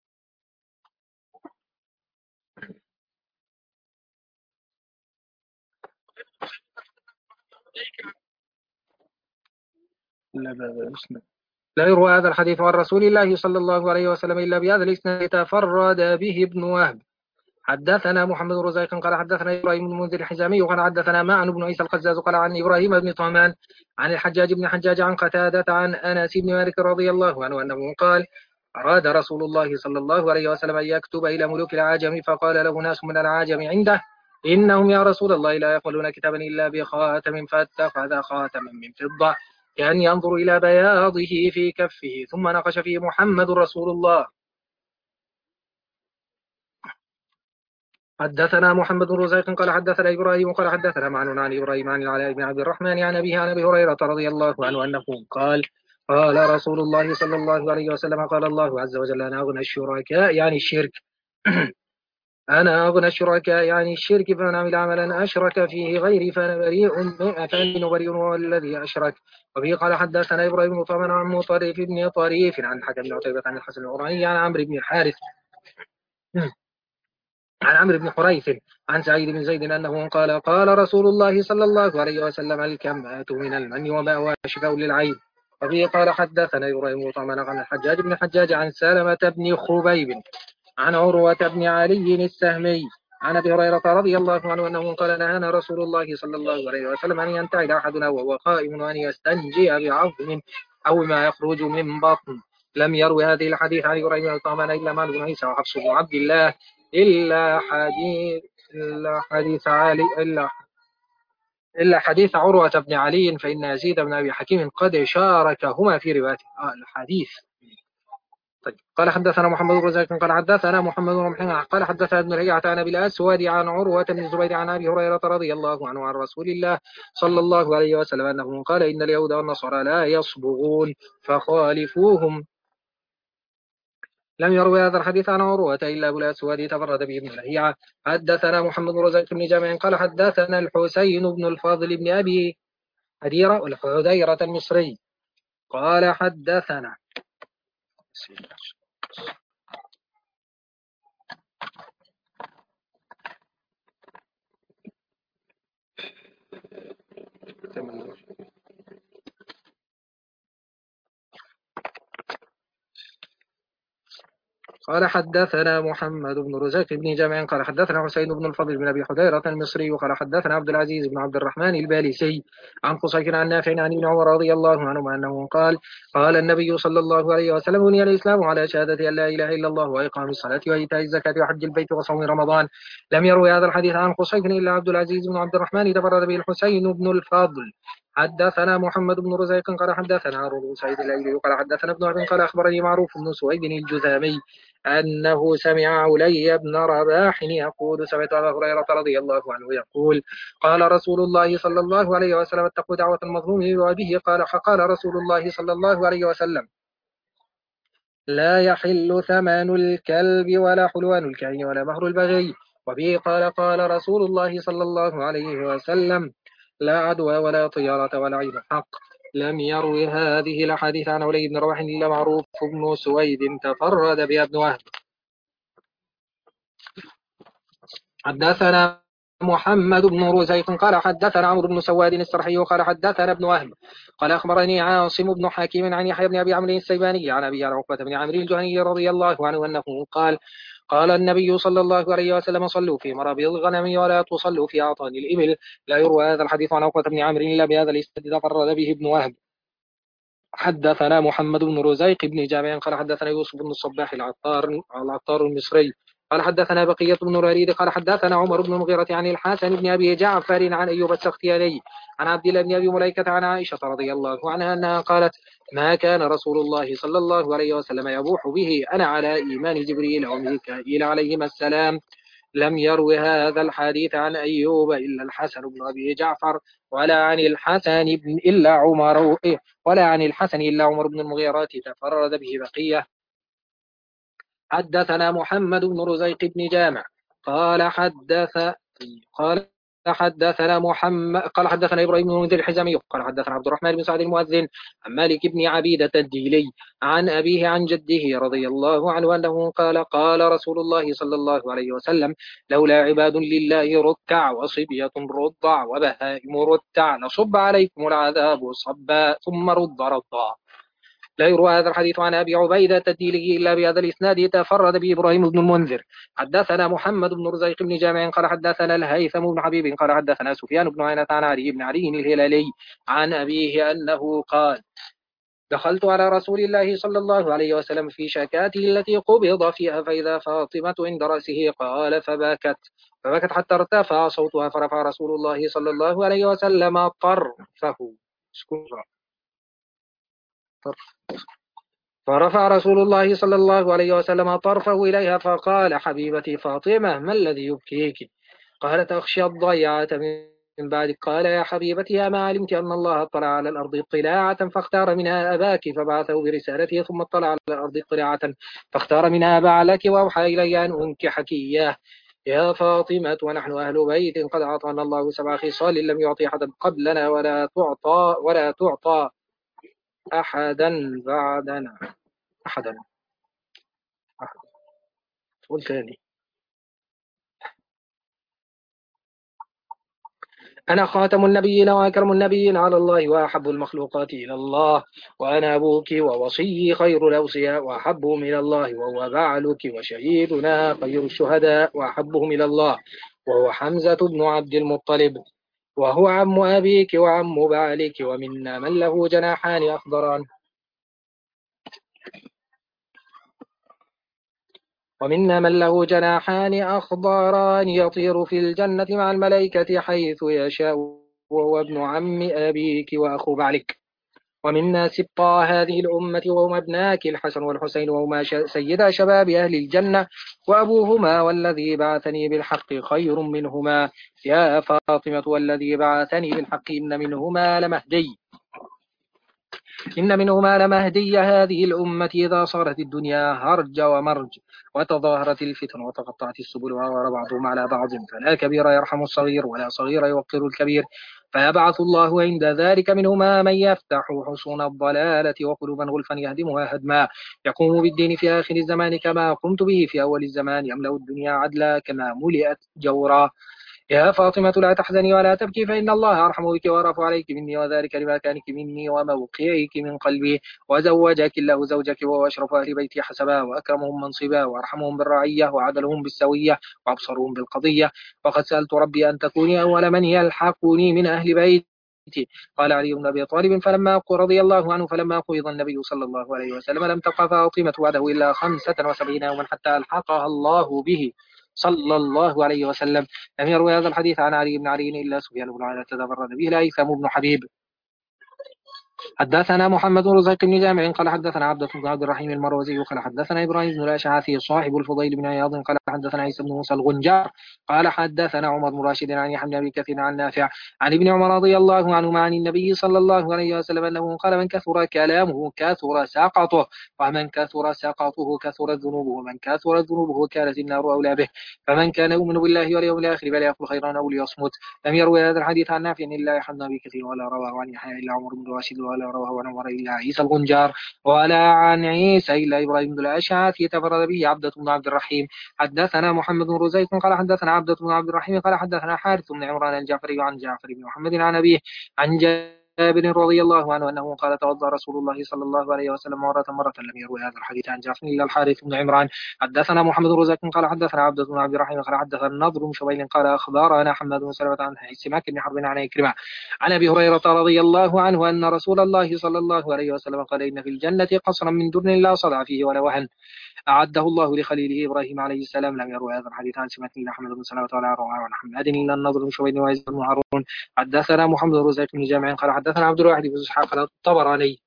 لا يروى هذا الحديث عن رسول الله صلى الله عليه وسلم إلا بهذا الإسناد تفرد به ابن وهب. حدثنا محمد بن رزيق قال حدثنا إبراهيم بن المنذر الحزامي قال حدثنا معن بن عيسى القزاز قال عن إبراهيم بن طهمان عن الحجاج بن حجاج عن قتادة عن أنس بن مالك رضي الله عنه أنه قال أراد رسول الله صلى الله عليه وسلم أن يكتب إلى ملوك العجم فقال له ناس من العجم عنده إنهم يا رسول الله لا يقولون كتابا إلا بخاتم فاتخذ خاتما من فضة كأن ينظر إلى بياضه في كفه ثم نقش فيه محمد رسول الله. حدثنا محمد بن رزيق قال حدثنا إبراهيم قال حدثنا معن عن إبراهيم عن العلاء بن عبد الرحمن عن أبيه عن أبي هريرة رضي الله عنه أنه قال قال رسول الله صلى الله عليه وسلم قال الله عز وجل أنا أغنى الشركاء يعني الشرك أنا أغنى الشركاء يعني الشرك فمن عمل عملا أشرك فيه غيري فأنا بريء والذي أشرك. وفيه قال حدثنا إبراهيم بن طهمان عن مطرف بن طريف عن حكم بن عتيبة عن الحسن العراني عن عمرو بن الحارث عن عمرو بن حريث عن سعيد بن زيد أنه قال قال رسول الله صلى الله عليه وسلم الكمات من المن وماء شفاء للعين. وفيه قال حدثنا إبراهيم بن طهمان عن الحجاج بن حجاج عن سلمة بن خبيب عن عروة بن علي السهمي عن أبي هريرة رضي الله عنه أنه قال نهانا رسول الله صلى الله عليه وسلم أن ينتعد أحدنا وهو قائم وأن يستنجي بعظم أو ما يخرج من بطن. لم يروي هذه الحديث عن إبراهيم بن طهمان إلا مالك بن عيسى وحفص بن عبد الله إلا حديث عروة بن علي فإن يزيد بن أبي حكيم قد شاركهما في رواية الحديث. طيب. قال حدثنا محمد بن رزاق قال حدثنا محمد بن رمحين قال حدثنا ابن ريعة عن أبي الأسود عن عروة بن الزبير عن أبي هريرة رضي الله عنه عن رسول الله صلى الله عليه وسلم أنه قال إن اليهود والنصارى لا يصبغون فخالفوهم. لم يروي هذا الحديث عن عروة إلا أبو الأسود تفرد به ابن ريعة. حدثنا محمد بن رزاق بن جامع قال حدثنا الحسين بن الفضل بن أبي حديرة ولا حذيرة المصري قال حدثنا قال حدثنا محمد بن رزاق بن جامع قال حدثنا حسين بن الفضل بن ابي حذيرة المصري قال حدثنا عبد العزيز بن عبد الرحمن البالسي عن قصير عن نافع عن ابن عمر رضي الله عنهما انه قال قال النبي صلى الله عليه وسلم بني الاسلام على شهادة ان لا اله الا الله واقام الصلاة وايتاء الزكاة وحج البيت وصوم رمضان. لم يروي هذا الحديث عن قصير الا عبد العزيز بن عبد الرحمن تفرد به الحسين بن الفضل. حدثنا محمد بن رزيق قال حدثنا هارون بن سعيد الايلي قال حدثنا ابن وهب قال اخبرني معروف بن سويد الجذامي أنه سمع علي بن رباح يقول سمعت أبا هريرة رضي الله عنه يقول قال رسول الله صلى الله عليه وسلم اتقوا دعوة المظلوم وبه قال رسول الله صلى الله عليه وسلم لا يحل ثمن الكلب ولا حلوان الكهن ولا مهر البغي. وبه قال رسول الله صلى الله عليه وسلم لا عدوى ولا طيارة ولا عيب حق. لم يروي هذه الأحاديث عن علي بن رباح إلا معروف بن سويد تفرد بها ابن وهب. حدثنا محمد بن رزيق قال حدثنا عمرو بن سواد السرحي قال حدثنا ابن وهب قال أخبرني عاصم بن حكيم عن يحيى بن أبي عمرو السيباني عن أبي عقبة بن عمرو الجهني رضي الله عنه أنه قال النبي صلى الله عليه وسلم صلوا في مرابض الغنم ولا تصلوا في أعطان الإبل. لا يروى هذا الحديث عن عقبة بن عمرو إلا بهذا الإسناد تفرد به ابن وهب. حدثنا محمد بن رزيق بن جامع قال حدثنا يوسف بن الصباح العطار المصري قال حدثنا بقية بن الوليد قال حدثنا عمر بن المغيرة عن الحسن بن أبي جعفر عن أيوب السختياني عن عبد الله بن أبي مليكة عن عائشة رضي الله عنها أنها قالت ما كان رسول الله صلى الله عليه وسلم يبوح به أنا على إيمان جبريل وميكائيل عليهما السلام. لم يروي هذا الحديث عن أيوب إلا الحسن بن أبي جعفر ولا عن الحسن إلا عمر بن المغيرة تفرد به بقية. حدثنا محمد بن رزيق بن جامع قال حدثنا إبراهيم بن المنذر الحزامي قال حدثنا عبد الرحمن بن سعد المؤذن عن مالك بن عبيدة الديلي عن أبيه عن جده رضي الله عنه أنه قال رسول الله صلى الله عليه وسلم لولا عباد لله ركع وصبية رضع وبهائم رتع لصب عليكم العذاب صبا ثم رضا. لا يروى هذا الحديث عن أبي عبيدة الديلي إلا بهذا الإسناد تفرد به إبراهيم بن المنذر. حدثنا محمد بن رزيق بن جامع قال حدثنا الهيثم بن حبيب قال حدثنا سفيان بن عيينة عن علي بن علي الهلالي عن أبيه أنه قال دخلت على رسول الله صلى الله عليه وسلم في شكاته التي قبض فيها فإذا فاطمة عند رأسه قال فبكت حتى ارتفع صوتها فرفع رسول الله صلى الله عليه وسلم طرفه فرفع رسول الله صلى الله عليه وسلم طرفه إليها فقال حبيبتي فاطمة ما الذي يبكيك؟ قالت أخشى الضيعة من بعدك. قال يا حبيبتي أما علمت أن الله اطلع على الأرض اطلاعة فاختار منها أباك فبعثه برسالته ثم اطلع على الأرض اطلاعة فاختار منها بعلك وأوحى إلي أن أنكحك إياه يا فاطمة ونحن أهل بيت قد أعطانا الله 7 خصال لم يعطي أحدا قبلنا ولا تعطى أحدا بعدنا أحدا. قول ثاني أنا خاتم النبيين وأكرم النبيين على الله وأحب المخلوقات إلى الله وأنا أبوك ووصي خير الأوصياء وأحبهم إلى الله وهو بعلك وشهيدنا خير الشهداء وأحبهم إلى الله وهو حمزة بن عبد المطلب وهو عم أبيك وعم بعلك ومنا من له جناحان أخضران يطير في الجنة مع الملائكة حيث يشاء وهو ابن عم أبيك وأخو بعلك. ومنا سبطا هذه الأمة وهم ابناك الحسن والحسين وهما سيدا شباب أهل الجنة وأبوهما والذي بعثني بالحق خير منهما يا فاطمة والذي بعثني بالحق إن منهما لمهدي. إن منهما لمهدي هذه الأمة إذا صارت الدنيا هرج ومرج وتظاهرت الفتن وتقطعت السبل وغار بعضهم على بعض فلا كبير يرحم الصغير ولا صغير يوقر الكبير فيبعث الله عند ذلك منهما من يفتح حصون الضلالة وقلوبا غلفا يهدمها هدما يقوم بالدين في آخر الزمان كما قمت به في أول الزمان يملأ الدنيا عدلا كما ملئت جورا يا فاطمة لا تحزني ولا تبكي فإن الله أرحم بك وأرأف عليك مني وذلك لمكانك مني وموقعك من قلبي وزوجك الله زوجك وهو أشرف أهل بيتي حسبا وأكرمهم منصبا وأرحمهم بالرعية وعدلهم بالسوية وأبصرهم بالقضية وقد سألت ربي أن تكوني أول من يلحقني من أهل بيتي قال علي بن أبي طالب رضي الله عنه فلما قبض النبي صلى الله عليه وسلم لم تبقى فاطمة بعده إلا 75 يوما حتى ألحقها الله به صلى الله عليه وسلم. لم يروي هذا الحديث عن علي بن علي إلا سفيان بن عيينة تفرد به الهيثم بن حبيب. حدثنا محمد بن رزيق بن جامع قال حدثنا عبدة بن عبد الرحيم المروزي قال حدثنا إبراهيم بن الأشعثي صاحب الفضيل بن عياض قال حدثنا عيسى بن موسى الغنجار قال حدثنا عمر بن راشد عن يحيى بن أبي كثير عن نافع عن ابن عمر رضي الله عنهما عن النبي صلى الله عليه وسلم أنه قال من كثر كلامه كثر سقطه ومن كثر سقطه كثرت ذنوبه ومن كثرت ذنوبه كانت النار أولى به فمن كان يؤمن بالله واليوم الآخر فليقل خيرا أو ليصمت. لم يروي هذا الحديث عن نافع إلا يحيى بن أبي كثير ولا رواه عن يحيى إلا عمر بن راشد ولا رواه عن عمر إلا عيسى الغنجار ولا عن عيسى إلا إبراهيم بن الأشعث يتفرد به عبدة بن عبد الرحيم. حدثنا محمد بن رزيق قال حدثنا عبدة بن عبد الرحيم قال حدثنا حارث بن عمران الجعفري عن جعفر بن محمد عن أبيه عن جابر رضي الله عنه أنه قال توضأ رسول الله صلى الله عليه وسلم مرة لم يروي هذا الحديث عن جعفر إلا الحارث بن عمران. حدثنا محمد بن رزاق قال حدثنا عبدة بن عبد الرحيم قال حدثنا النضر بن شبيل قال أخبرنا حماد بن سلمة عن سماك بن حرب عن عكرمة عن أبي هريرة رضي الله عنه أن رسول الله صلى الله عليه وسلم قال إن في الجنة قصرا من در لا صدع فيه ولا وهن أعده الله لخليله إبراهيم عليه السلام. لم يروي هذا الحديث عن سماك بن حماد بن سلمة ولا رواه عن حماد إلا النضر بن شبيل وعز بن هارون. حدثنا محمد بن رزاق بن جامع قال حدثنا عبد الواحد بن إسحاق الطبراني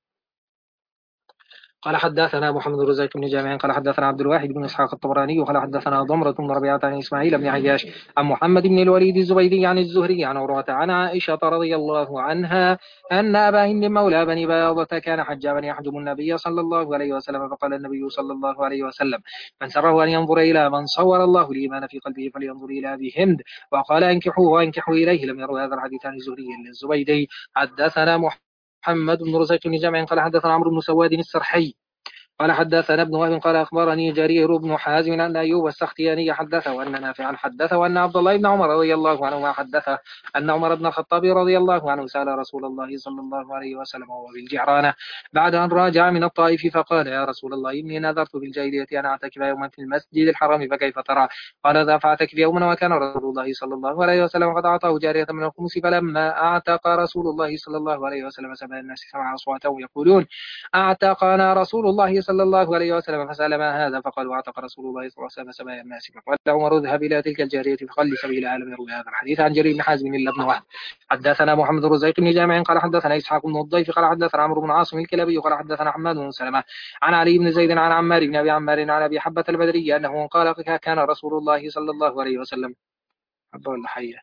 قال حدثنا محمد بن رزاق بن جامع قال حدثنا عبد الواحد بن اسحاق الطبراني وقال حدثنا ضمرة بن ربيعة عن اسماعيل بن عياش عن محمد بن الوليد الزبيدي عن الزهري عن عروة عن عائشة رضي الله عنها أن أبا هند مولى بني بياضة كان حجابا يحجب النبي صلى الله عليه وسلم فقال النبي صلى الله عليه وسلم من سره أن ينظر إلى من صور الله الإيمان في قلبه فلينظر إلى أبي هند وقال أنكحوه وأنكحوا إليه. لم يروي هذا الحديث عن الزهري الزبيدي. حدثنا محمد بن رزاق بن جامع قال حدثنا عمرو بن سواد السرحي قال حدثنا ابن وهب قال أخبرني جرير بن حازم أن أيوب السختياني حدثه وأن نافعا حدثه وأن عبد الله بن عمر رضي الله عنهما حدثه أن عمر بن الخطاب رضي الله عنه سأل رسول الله صلى الله عليه وسلم وهو بالجعرانة بعد أن راجع من الطائف فقال يا رسول الله إني نذرت في الجاهلية أن أعتكف يوما في المسجد الحرام فكيف ترى؟ قال ذا فاعتكف يوما وكان رسول الله صلى الله عليه وسلم قد أعطاه جارية من الخمس فلما أعتق رسول الله صلى الله عليه وسلم سمع الناس سمع أصواتهم يقولون أعتقنا رسول الله صلى الله عليه وسلم فسأل ما هذا فقالوا أعتق رسول الله صلى الله عليه وسلم سبايا الناس فقال عمر اذهب إلى تلك الجارية فخلي سبيلها. لم يروي هذا الحديث عن جرير بن حازم إلا ابن وهب. حدثنا محمد بن رزيق بن جامع قال حدثنا إسحاق بن الضيف قال حدثنا عمرو بن عاصم الكلبي قال حدثنا حماد بن سلمة عن علي بن زيد عن عمار بن أبي عمار عن أبي حبة البدري أنه قال كان رسول الله صلى الله عليه وسلم حبة ولا حية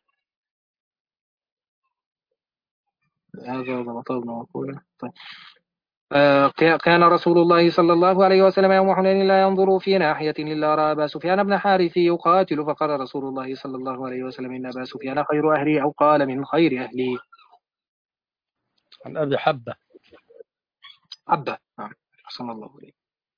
هذا ضبط ابن مقولة. طيب كان رسول الله صلى الله عليه وسلم يوم حنين لا ينظر في ناحية إلا رأى أبا سفيان بن حارث يقاتل فقال رسول الله صلى الله عليه وسلم إن أبا سفيان خير أهلي أو قال من خير أهلي. عن أبي حبة نعم أحسن الله عليه.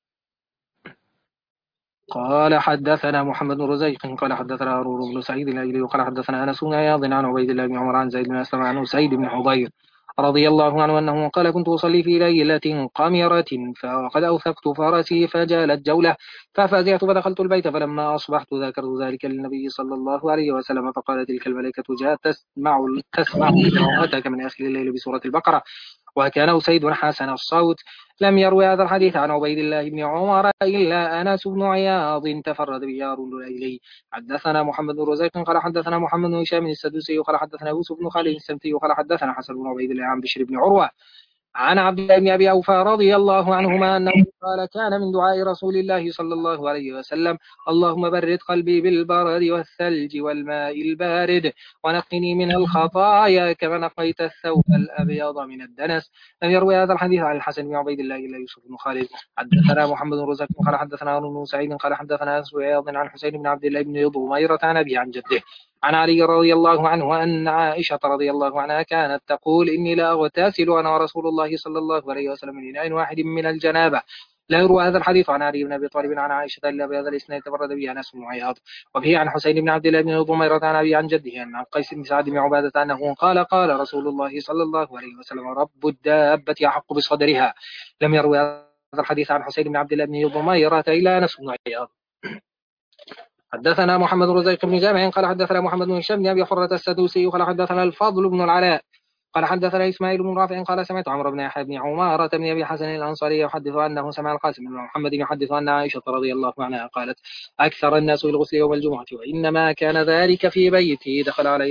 قال حدثنا محمد بن رزيق قال حدثنا هارون بن سعيد الأيلي وقال حدثنا أنس بن عياض عن عبيد الله بن عمر عن زيد بن أسلم عن سعيد بن حضير رضي الله عنه أنه قال كنت أصلي في ليلة قمرة فقد أوثقت فرسي فجالت جولة ففزعت فدخلت البيت فلما أصبحت ذكرت ذلك للنبي صلى الله عليه وسلم فقال تلك الملائكة جاءت تسمع قراءتك من آخر الليل بسورة البقرة وكان أسيد حسن الصوت. لم يروي هذا الحديث عن عبيد الله بن عمر إلا أنس بن عياض تفرد به هارون الأيلي. حدثنا محمد بن رزيق قال حدثنا محمد بن هشام السدوسي قال حدثنا يوسف بن خالد السمتي قال حدثنا حسن بن عبيد الله عن بشر بن عروة عن عبد الله بن أبي أوفى رضي الله عنهما أنه قال كان من دعاء رسول الله صلى الله عليه وسلم اللهم برد قلبي بالبرد والثلج والماء البارد ونقني من الخطايا كما نقيت الثوب الأبيض من الدنس. لم يروي هذا الحديث عن الحسن بن عبيد الله إلا يوسف بن خالد. حدثنا محمد بن رزق قال حدثنا هارون بن سعيد قال حدثنا أنس بن عياض عن حسين بن عبد الله بن ضميرة عن أبي عن جده عن علي رضي الله عنه أن عائشة رضي الله عنها كانت تقول إني لا أغتسل أنا ورسول الله صلى الله عليه وسلم من إناء واحد من الجنابة. لا يروى هذا الحديث عن علي بن أبي طالب عن عائشة إلا بهذا الإسناد تفرد به أنس بن عياض. وفيه عن حسين بن عبد الله بن ضميرة عن أبي عن جده عن قيس بن سعد بن عبادة أنه قال رسول الله صلى الله عليه وسلم رب الدابة أحق بصدرها. لم يروي هذا الحديث عن حسين بن عبد الله بن ضميرة إلا أنس بن عياض. حدثنا محمد بن رزيق بن جامع قال حدثنا محمد بن هشام بن أبي حرة السدوسي قال حدثنا الفضل بن العلاء قال حدثنا إسماعيل بن رافع قال سمعت عمرو بن يحيى بن عمارة بن أبي حسن الأنصاري يحدث أنه سمع القاسم بن محمد يحدث أن عائشة رضي الله عنها قالت أكثر الناس بالغسل يوم الجمعة وإنما كان ذلك في بيتي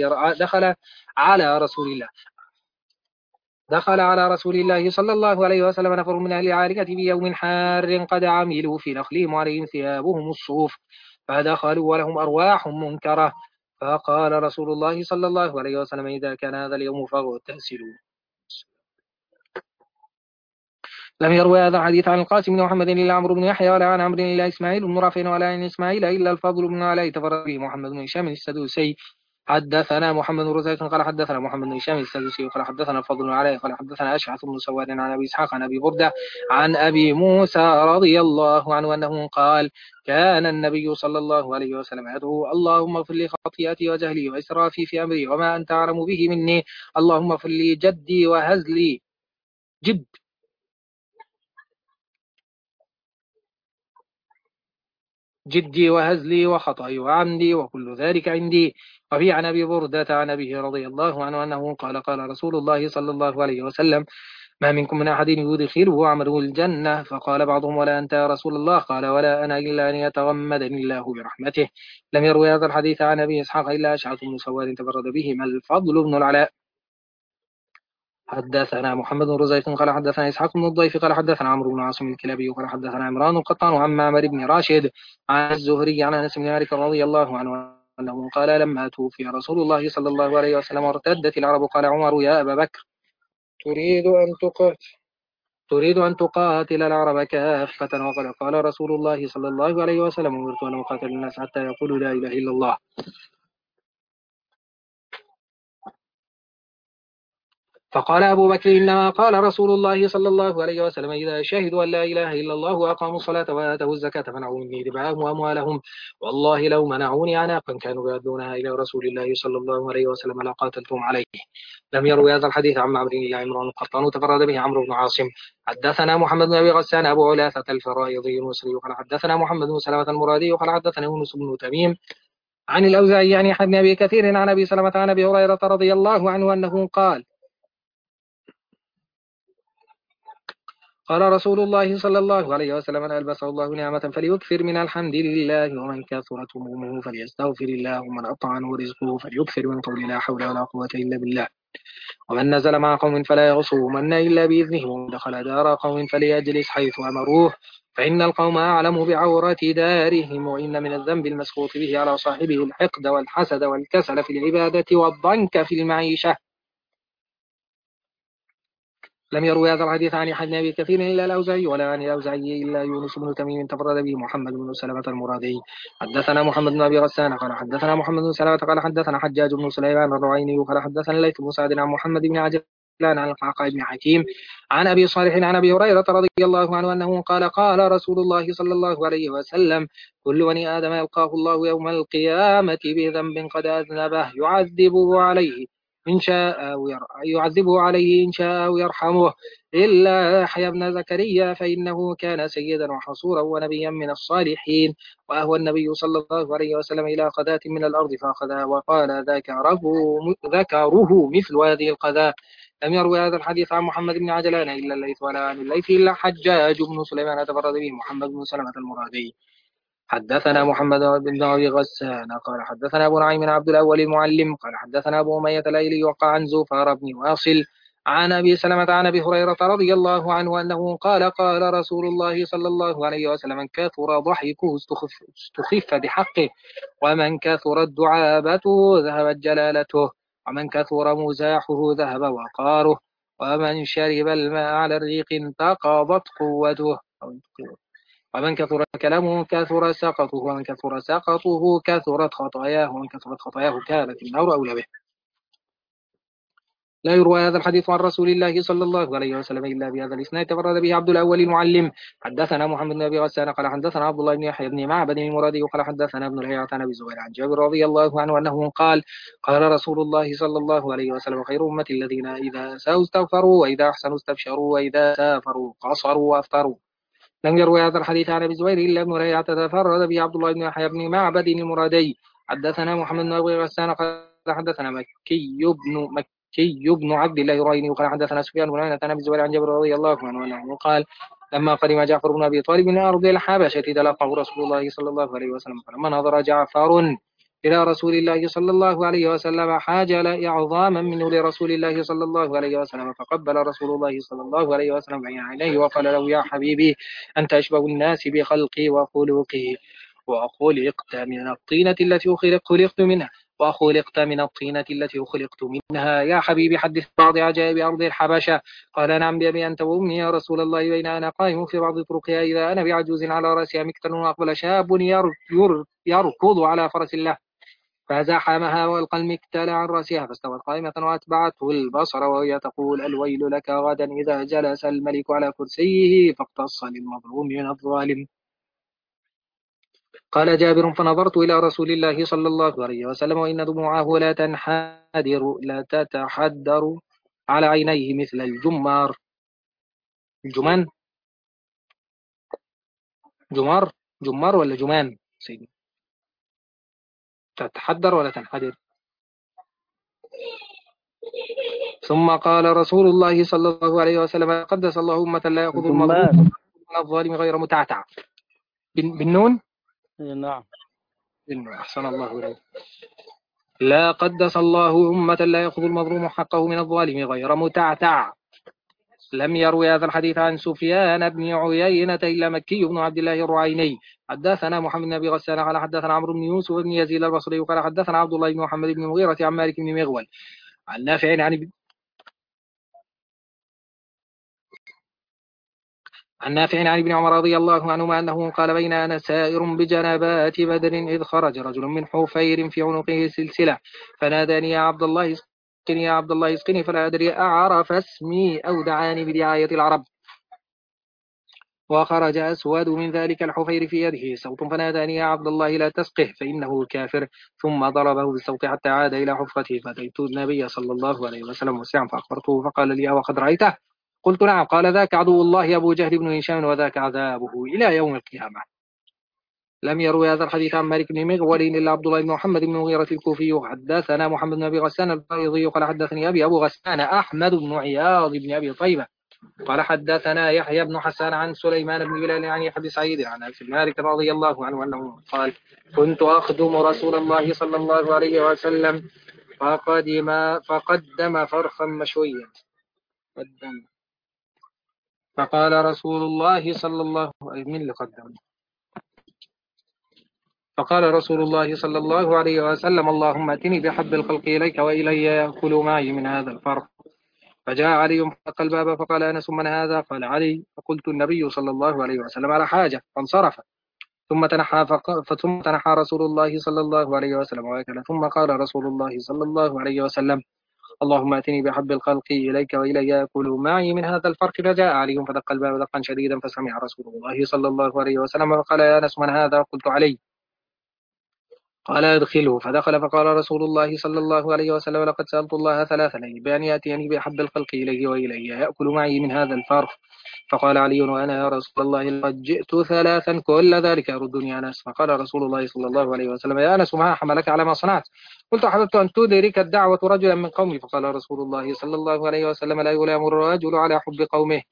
دخل على رسول الله صلى الله عليه وسلم نفر من أهل العاركة في يوم حار قد عملوا في نخلهم عليهم ثيابهم الصوف فدخلوا ولهم أرواح منكرة فقال رسول الله صلى الله عليه وسلم إذا كان هذا اليوم فاغتسلوا. لم يروي هذا الحديث عن القاسم بن محمد إلا عمرو بن يحيى ولا عن عمرو إلا إسماعيل بن رافع ولا عن إسماعيل إلا الفضل بن علي تفرد به محمد بن هشام السدوسي. حدثنا محمد بن رزيق قال حدثنا محمد بن هشام السدوسي قال حدثنا الفضل بن علي قال حدثنا أشعث بن سواد عن أبي إسحاق عن أبي بردة عن أبي موسى رضي الله عنه أنه قال كان النبي صلى الله عليه وسلم يدعو اللهم اغفر لي خطيئتي وجهلي وإسرافي في أمري وما أنت أعلم به مني اللهم اغفر لي جدي وهزلي وخطئي وعمدي وكل ذلك عندي. وفي عن أبي بردة عن أبيه رضي الله عنه أنه قال رسول الله صلى الله عليه وسلم ما منكم من أحد يدخله عمله الجنة فقال بعضهم ولا أنت يا رسول الله قال ولا أنا إلا أن يتغمدني الله برحمته. لم يروي هذا الحديث عن أبي إسحاق إلا أشعث بن سواد تفرد بهما الفضل بن العلاء. حدثنا محمد بن رزيق قال حدثنا إسحاق بن الضيف قال حدثنا عمرو بن عاصم الكلابي قال حدثنا عمران القطان عن معمر بن راشد عن الزهري عن أنس بن مالك رضي الله عنه أنه قال لما توفي رسول الله صلى الله عليه وسلم وارتدت العرب قال عمر يا أبا بكر تريد أن تقاتل العرب كافة وقد قال رسول الله صلى الله عليه وسلم أمرت أن أقاتل الناس حتى يقولوا لا إله إلا الله. فقال أبو بكر إنما قال رسول الله صلى الله عليه وسلم إذا شهدوا أن لا إله إلا الله وأقاموا الصلاة وآتوا الزكاة فمنعوا مني دماءهم وأموالهم والله لو منعوني عناقا كانوا يؤدونها إلى رسول الله صلى الله عليه وسلم لقاتلتهم عليه. لم يروي هذا الحديث عن معمر إلا عمران القطان وتفرد به عمرو بن عاصم. حدثنا محمد بن أبي غسان أبو علاثة الفرائضي المصري قال حدثنا محمد بن سلمة المرادي قال حدثنا يونس بن تميم عن الأوزاعي عن يحيى بن أبي كثير عن أبي سلمة عن أبي هريرة رضي الله عنه أنه قال رسول الله صلى الله عليه وسلم من ألبسه الله نعمة فليكثر من الحمد لله ومن كثرت همومه فليستغفر الله ومن أطعنه رزقه فليكثر من قول لا حول ولا قوة إلا بالله ومن نزل مع قوم فلا يغصوهن إلا بإذنه ومن دخل دار قوم فليجلس حيث أمروه فإن القوم أعلم بعورة دارهم وإن من الذنب المسقوط به على صاحبه الحقد والحسد والكسل في العبادة والضنك في المعيشة. لم يروي هذا الحديث عن يحيى بن أبي كثير إلا الأوزاعي ولا عن الأوزاعي إلا يونس بن تميم تفرد به محمد بن سلمة المرادي. حدثنا محمد بن أبي غسان قال حدثنا محمد بن سلمة قال حدثنا حجاج بن سليمان الرعيني قال حدثنا الليث بن سعد عن محمد بن عجلان عن القعقاع بن حكيم عن أبي صالح عن أبي هريرة رضي الله عنه أنه قال رسول الله صلى الله عليه وسلم كل بني آدم يلقاه الله يوم القيامة بذنب قد أذنبه يعذبه عليه إن شاء أو يرحمه إلا يحيى بن زكريا فإنه كان سيدا وحصورا ونبيا من الصالحين وأهوى النبي صلى الله عليه وسلم إلى قذاة من الأرض فأخذها وقال ذكره مثل هذه القذاة. لم يروي هذا الحديث عن محمد بن عجلان إلا الليث ولا عن الليث إلا حجاج بن سليمان تفرد به محمد بن سلمة المرادي. حدثنا محمد بن أبي غسان قال حدثنا أبو نعيم عبد الأول المعلم قال حدثنا أبو أمية الأيلي وقع عن زفار بن واصل عن أبي سلمة عن أبي هريرة رضي الله عنه أنه قال قال رسول الله صلى الله عليه وسلم من كثر ضحكه استخف بحقه ومن كثرت دعابته ذهبت جلالته ومن كثر مزاحه ذهب وقاره ومن شرب الماء على الريق انتقضت قوته ومن كثر كلامه كثر سقطه ومن كثر سقطه كثرت خطاياه ومن كثرت خطاياه كانت النار أولى به. لا يروى هذا الحديث عن رسول الله صلى الله عليه وسلم إلا بهذا الإسناد تفرد به عبد الأول المعلم. حدثنا محمد بن أبي غسان قال حدثنا عبد الله بن يحيى بن معبد المرادي قال حدثنا ابن الهيعة عن أبي الزبير عن جابر رضي الله عنه أنه قال قال رسول الله صلى الله عليه وسلم خير أمتي الذين إذا ساءوا استغفروا وإذا أحسنوا استبشروا وإذا سافروا قصروا وأفطروا. لم يروي هذا الحديث عن أبي الزبير إلا ابن الهيعة تفرد به عبد الله بن يحيى بن معبد المرادي. حدثنا محمد بن أبي غسان قال حدثنا مكي بن عبد الله الرهيني قال حدثنا سفيان بن عيينة عن ابي الزبير عن جابر رضي الله عنه انه قال لما قدم جعفر بن ابي طالب من ارض الحبشه تلقاه رسول الله صلى الله عليه وسلم فلما نظر جعفر الى رسول الله صلى الله عليه وسلم حاجل اعظاما منه لرسول الله صلى الله عليه وسلم فقبل رسول الله صلى الله عليه وسلم بين عينيه وقال له يا حبيبي انت اشبه الناس بخلقي وخلقي وخلقت من الطينة التي خلقت منها وخلقت من الطينة التي خلقت منها يا حبيبي حدث بعض عجائب أرض الحبشة. قال نعم بأبي أنت وأمي يا رسول الله بين أنا قائم في بعض طرقها إذا أنا بعجوز على رأسها مكتل وأقبل شاب يركض على فرس الله فزحمها والقى المكتل عن رأسها فاستوت قائمة وأتبعته البصر وهي تقول الويل لك غدا إذا جلس الملك على كرسيه فاقتص للمظلوم من الظالم. قال جابر فنظرت إلى رسول الله صلى الله عليه وسلم وإن دموعه لا تتحدر على عينيه مثل الجمان جمار ولا جمان سيدي تتحدر ولا تنحدر. ثم قال رسول الله صلى الله عليه وسلم قدس الله أمة لا يأخذ المظلوم من الظالم غير متعتع بالنون. نعم أحسن الله إليك. لا قدس الله أمة لا يأخذ المظلوم حقه من الظالم غير متعتع. لم يروي هذا الحديث عن سفيان بن عيينة إلا مكي بن عبد الله الرعيني. حدثنا محمد بن أبي غسان قال حدثنا عمرو بن يوسف بن يزيد البصري قال حدثنا عبد الله بن محمد بن المغيرة عن مالك بن مغول عن نافع عن ابن عمر رضي الله عنهما أنه قال بين أنا سائر بجنبات بدر إذ خرج رجل من حفير في عنقه سلسلة فناداني يا عبد الله اسقني فلا أدري أعرف اسمي أو دعاني بدعاية العرب وخرج أسود من ذلك الحفير في يده صوت فناداني يا عبد الله لا تسقه فإنه كافر ثم ضربه بالصوت حتى عاد إلى حفرته فأتيت النبي صلى الله عليه وسلم مسرعا فأخبرته فقال لي وقد رأيته؟ قلت نعم. قال ذاك عدو الله أبو جهل بن هشام وذاك عذابه إلى يوم القيامة. لم يروي هذا الحديث عن مالك بن مغول إلا عبد الله بن محمد بن مغيرة الكوفي. حدثنا محمد بن أبي غسان البيضي قال حدثني أبو غسان أحمد بن عياض بن أبي طيبة قال حدثنا يحيى بن حسان عن سليمان بن بلال عن يحيى بن سعيد عن أنس بن مالك رضي الله عنه أنه قال كنت أخدم رسول الله صلى الله عليه وسلم فقدم فرخا مشويا فقال رسول الله صلى الله عليه وسلم اللهم اتني بحب الخلق إليك وإلي يأكل معي من هذا الفرخ. فجاء علي فقال الباب فقال أنس من هذا؟ قال علي. فقلت النبي صلى الله عليه وسلم على حاجة فانصرف ثم تنحى رسول الله صلى الله عليه وسلم وأكل ثم قال رسول الله صلى الله عليه وسلم اللهم اتني بحب الخلق إليك وإلي يأكل معي من هذا الفرق. فجاء علي فدق الباب دقا شديدا فسمع رسول الله صلى الله عليه وسلم وقال يا أنس من هذا؟ قلت علي. قال ادخله فدخل فقال رسول الله صلى الله عليه وسلم لقد سألت الله ثلاثا بأن يأتيني بأحب الخلق إليه وإلي يأكل معي من هذا الفرخ. فقال علي وأنا يا رسول الله لقد جئت ثلاثا كل ذلك يردني أنس. فقال رسول الله صلى الله عليه وسلم يا أنس ما حملك على ما صنعت؟ قلت أحببت أن تدرك الدعوة رجلا من قومي. فقال رسول الله صلى الله عليه وسلم لا يلام الرجل على حب قومه.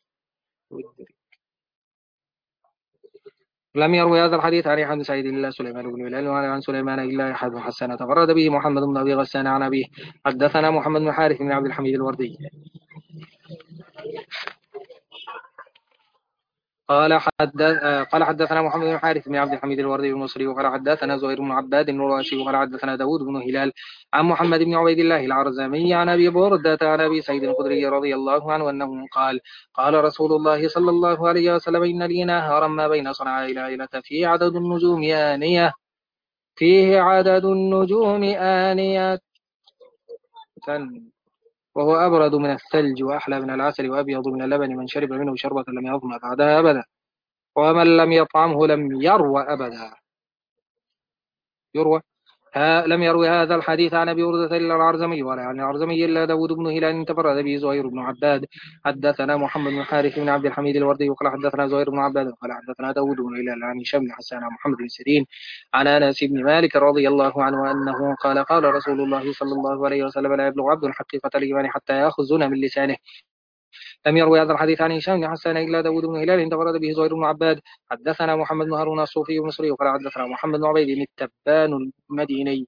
لم يروي هذا الحديث عن يحيى بن سعيد إلا سليمان بن بلال وعن سليمان إلا يحيى بن حسان تفرد به محمد بن أبي غسان عن أبيه. حدثنا محمد بن حارث بن عبد الحميد الوردي قال حدثنا محمد بن الحارث بن عبد الحميد الوردي المصري وقال حدثنا زهير بن عباد الراشي وقال حدثنا داود بن هلال عن محمد بن عبيد الله العرزمي عن أبي بردة عن أبي سعيد الخدري رضي الله عنه أنه قال قال رسول الله صلى الله عليه وسلم إن لي نهرا ما بين صنعاء إلى أيلة فيه عدد النجوم آنية وهو أبرد من الثلج وأحلى من العسل وأبيض من اللبن من شرب منه شربة لم يظمأ بعدها أبدا ومن لم يطعمه لم يروى أبدا لم يروي هذا الحديث عن أبي بردة إلا العرزمي ولا عن العرزمي إلا داود بن هلال تفرد به زهير بن عباد حدثنا محمد بن حارث بن عبد الحميد الوردي وقال حدثنا زهير بن عباد وقال حدثنا داود بن هلال عن هشام بن حسان عن محمد بن سيرين عن أنس بن مالك رضي الله عنه أنه قال قال رسول الله صلى الله عليه وسلم لا يبلغ عبد حقيقة الإيمان حتى يأخذ من لسانه. لم يروي هذا الحديث عن هشام بن حسان إلا داود بن هلال انتفرد به زهير بن عباد حدثنا محمد بن هارون الصوفي المصري وقال حدثنا محمد بن عبيد التبان المديني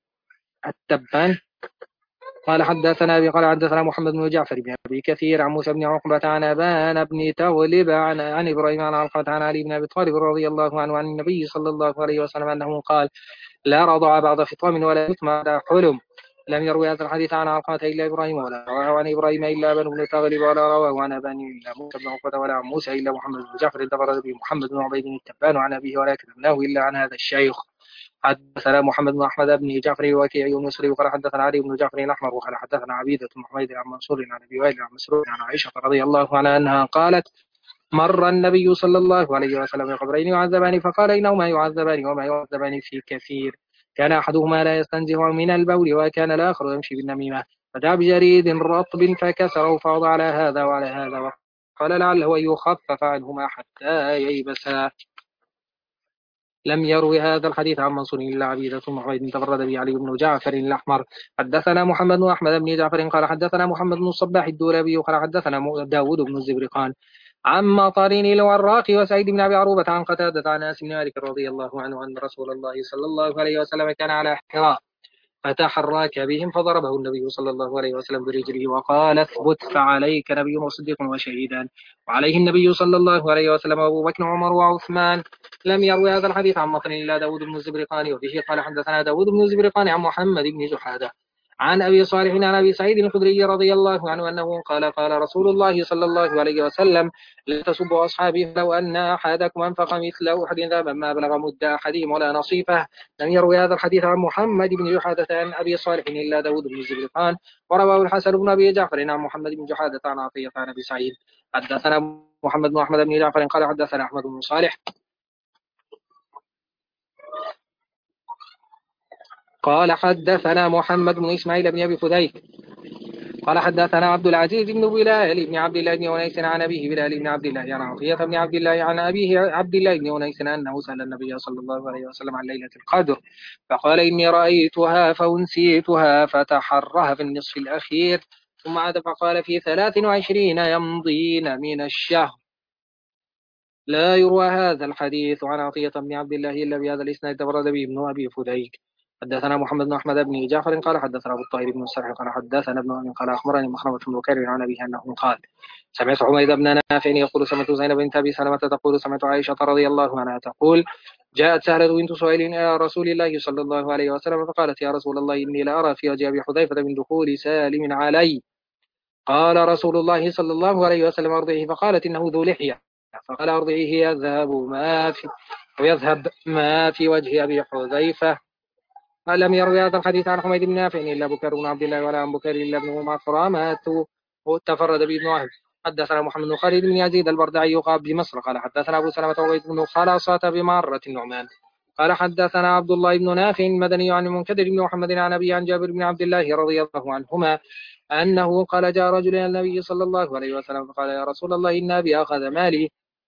قال حدثنا محمد بن جعفر بن أبي كثير عن موسى بن عقبة عن أبان بن تغلب عن إبراهيم عن علقمة عن علي بن أبي طالب رضي الله عنه عن النبي صلى الله عليه وسلم أنه قال لا رضع بعد فطام ولا يتم بعد حلم. لم يروي هذا الحديث عن علقمة إلا إبراهيم ولا رواه عن إبراهيم إلا أبان بن تغلب ولا رواه عن أبان إلا موسى بن عقبة ولا عن موسى إلا محمد بن جعفر انتفرد به محمد بن عبيد التبان عن أبيه ولا كتبناه إلا عن هذا الشيخ. حدثنا محمد بن أحمد بن جعفر الوكيعي المصري وقال حدثنا علي بن جعفر الأحمر وقال حدثنا عبيدة بن حميد عن منصور عن أبي وائل عن مسروق عن عائشة رضي الله عنها أنها قالت مر النبي صلى الله عليه وسلم بقبرين يعذبان فقال إنهما يعذبان وما يعذبان في كثير كان أحدهما لا يستنزه من البول وكان الآخر يمشي بالنميمة فدعا بجريد رطب فكسره فوضع على هذا وعلى هذا وقال لعله يخفف عنهما حتى ييبسا. لم يروي هذا الحديث عن منصور إلا عبيدة بن حميد تفرد به علي بن جعفر الأحمر. حدثنا محمد بن أحمد بن جعفر قال حدثنا محمد بن الصباح الدولابي قال حدثنا داود بن الزبرقان عن مطر الوراق وسعيد بن أبي عروبة عن قتادة عن أنس بن مالك رضي الله عنه أن رسول الله صلى الله عليه وسلم كان على حراء فتحرك بهم فضربه النبي صلى الله عليه وسلم برجله وقال اثبت فعليك نبي وصديق وشهيدان وعليه النبي صلى الله عليه وسلم وأبو بكر وعمر وعثمان. لم يروي هذا الحديث عن مطن إلا داود بن الزبرقاني وفيه قال حدثنا داود بن الزبرقاني عن محمد بن جحادة عن أبي صالح عن أبي سعيد الخدري رضي الله عنه أنه قال قال رسول الله صلى الله عليه وسلم لا تسبوا أصحابي لو أن أحدكم أنفق مثل أحد ذهبا ما بلغ مد أحدهم ولا نصيفه. لم يروي هذا الحديث عن محمد بن جحادة عن أبي صالح إلا داود بن الزبرقان ورواه الحسن بن أبي جعفر عن محمد بن جحادة عن عطية عن أبي سعيد. حدثنا محمد بن أحمد بن جعفر قال حدثنا أحمد بن صالح قال حدثنا محمد بن إسماعيل بن أبي فديك قال حدثنا عبد العزيز بن بلال بن عبد الله بن أنيس عن أبيه بلال بن عبد الله عن عطية بن عبد الله عن أبيه عبد الله بن أنيس أنه سأل النبي صلى الله عليه وسلم عن ليلة القدر فقال إني رأيتها فأنسيتها فتحرها في النصف الأخير ثم عاد فقال في 23 يمضين من الشهر. لا يروى هذا الحديث عن عطية بن عبد الله إلا بهذا الإسناد تفرد به ابن أبي فديك. حدثنا محمد بن أحمد بن جعفر قال حدثنا أبو الطاهر بن السرح قال حدثنا ابن أبي قال أخبرني مخرمة بن بكير عن أبيه أنه قال سمعت حميد بن نافع يقول سمعت زينب بنت أبي سلمة تقول سمعت عائشة رضي الله عنها تقول جاءت سهلة بنت سهيل إلى رسول الله صلى الله عليه وسلم فقالت يا رسول الله إني لأرى في وجه أبي حذيفة من دخول سالم علي. قال رسول الله صلى الله عليه وسلم أرضعه فقالت إنه ذو لحية فقال أرضعه يذهب ما في وجه أبي حذيفة. لم يروي هذا الحديث عن حميد بن نافع إلا بكر بن عبد الله ولا عن بكر إلا ابن مخرمة تفرد بابن وهب. حدثنا محمد بن خالد بن يزيد البردعي قال بمصر قال حدثنا أبو سلمة وعبيد بن خلاصة بمرة النعمان قال حدثنا عبد الله بن نافع المدني عن المنكدر بن محمد عن أبي عن جابر بن عبد الله رضي الله عنهما أنه قال جاء رجل إلى النبي صلى الله عليه وسلم فقال يا رسول الله إن أبي أخذ مالي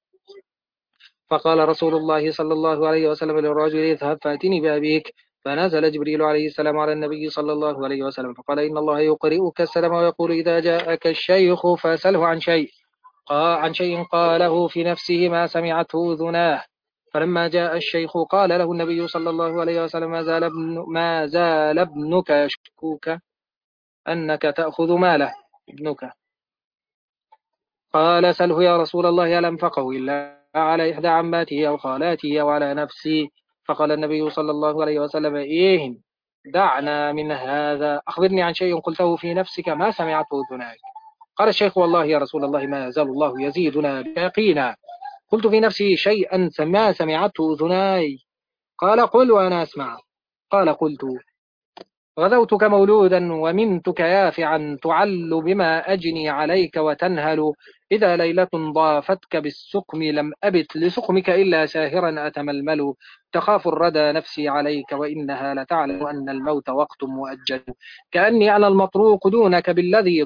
فقال رسول الله صلى الله عليه وسلم للرجل اذهب فأتني بأبيك. فنزل جبريل عليه السلام على النبي صلى الله عليه وسلم فقال إن الله يقرئك السلام ويقول إذا جاءك الشيخ فسله عن شيء قاله في نفسه ما سمعته أذناه. فلما جاء الشيخ قال له النبي صلى الله عليه وسلم ما زال ابنك يشكوك أنك تأخذ ابنك. قال سله يا رسول الله هل أنفقه إلا على إحدى عماته أو خالاته أو على نفسي. فقال النبي صلى الله عليه وسلم: إيه، دعنا من هذا، أخبرني عن شيء قلته في نفسك ما سمعته أذناك. قال الشيخ: والله يا رسول الله ما يزال الله يزيدنا يقينا. قلت في نفسي شيئا ما سمعته أذناي. قال: قل وأنا أسمع. قال: قلت: غزوتك مولودا ومنتك يافعا تعل بما أجني عليك وتنهل. إذا ليلة ضافتك بالسقم لم أبت لسقمك إلا ساهرا أتململ. تخاف الردى نفسي عليك وإنها لتعلم أن الموت وقت مؤجل. كأني أنا المطروق دونك بالذي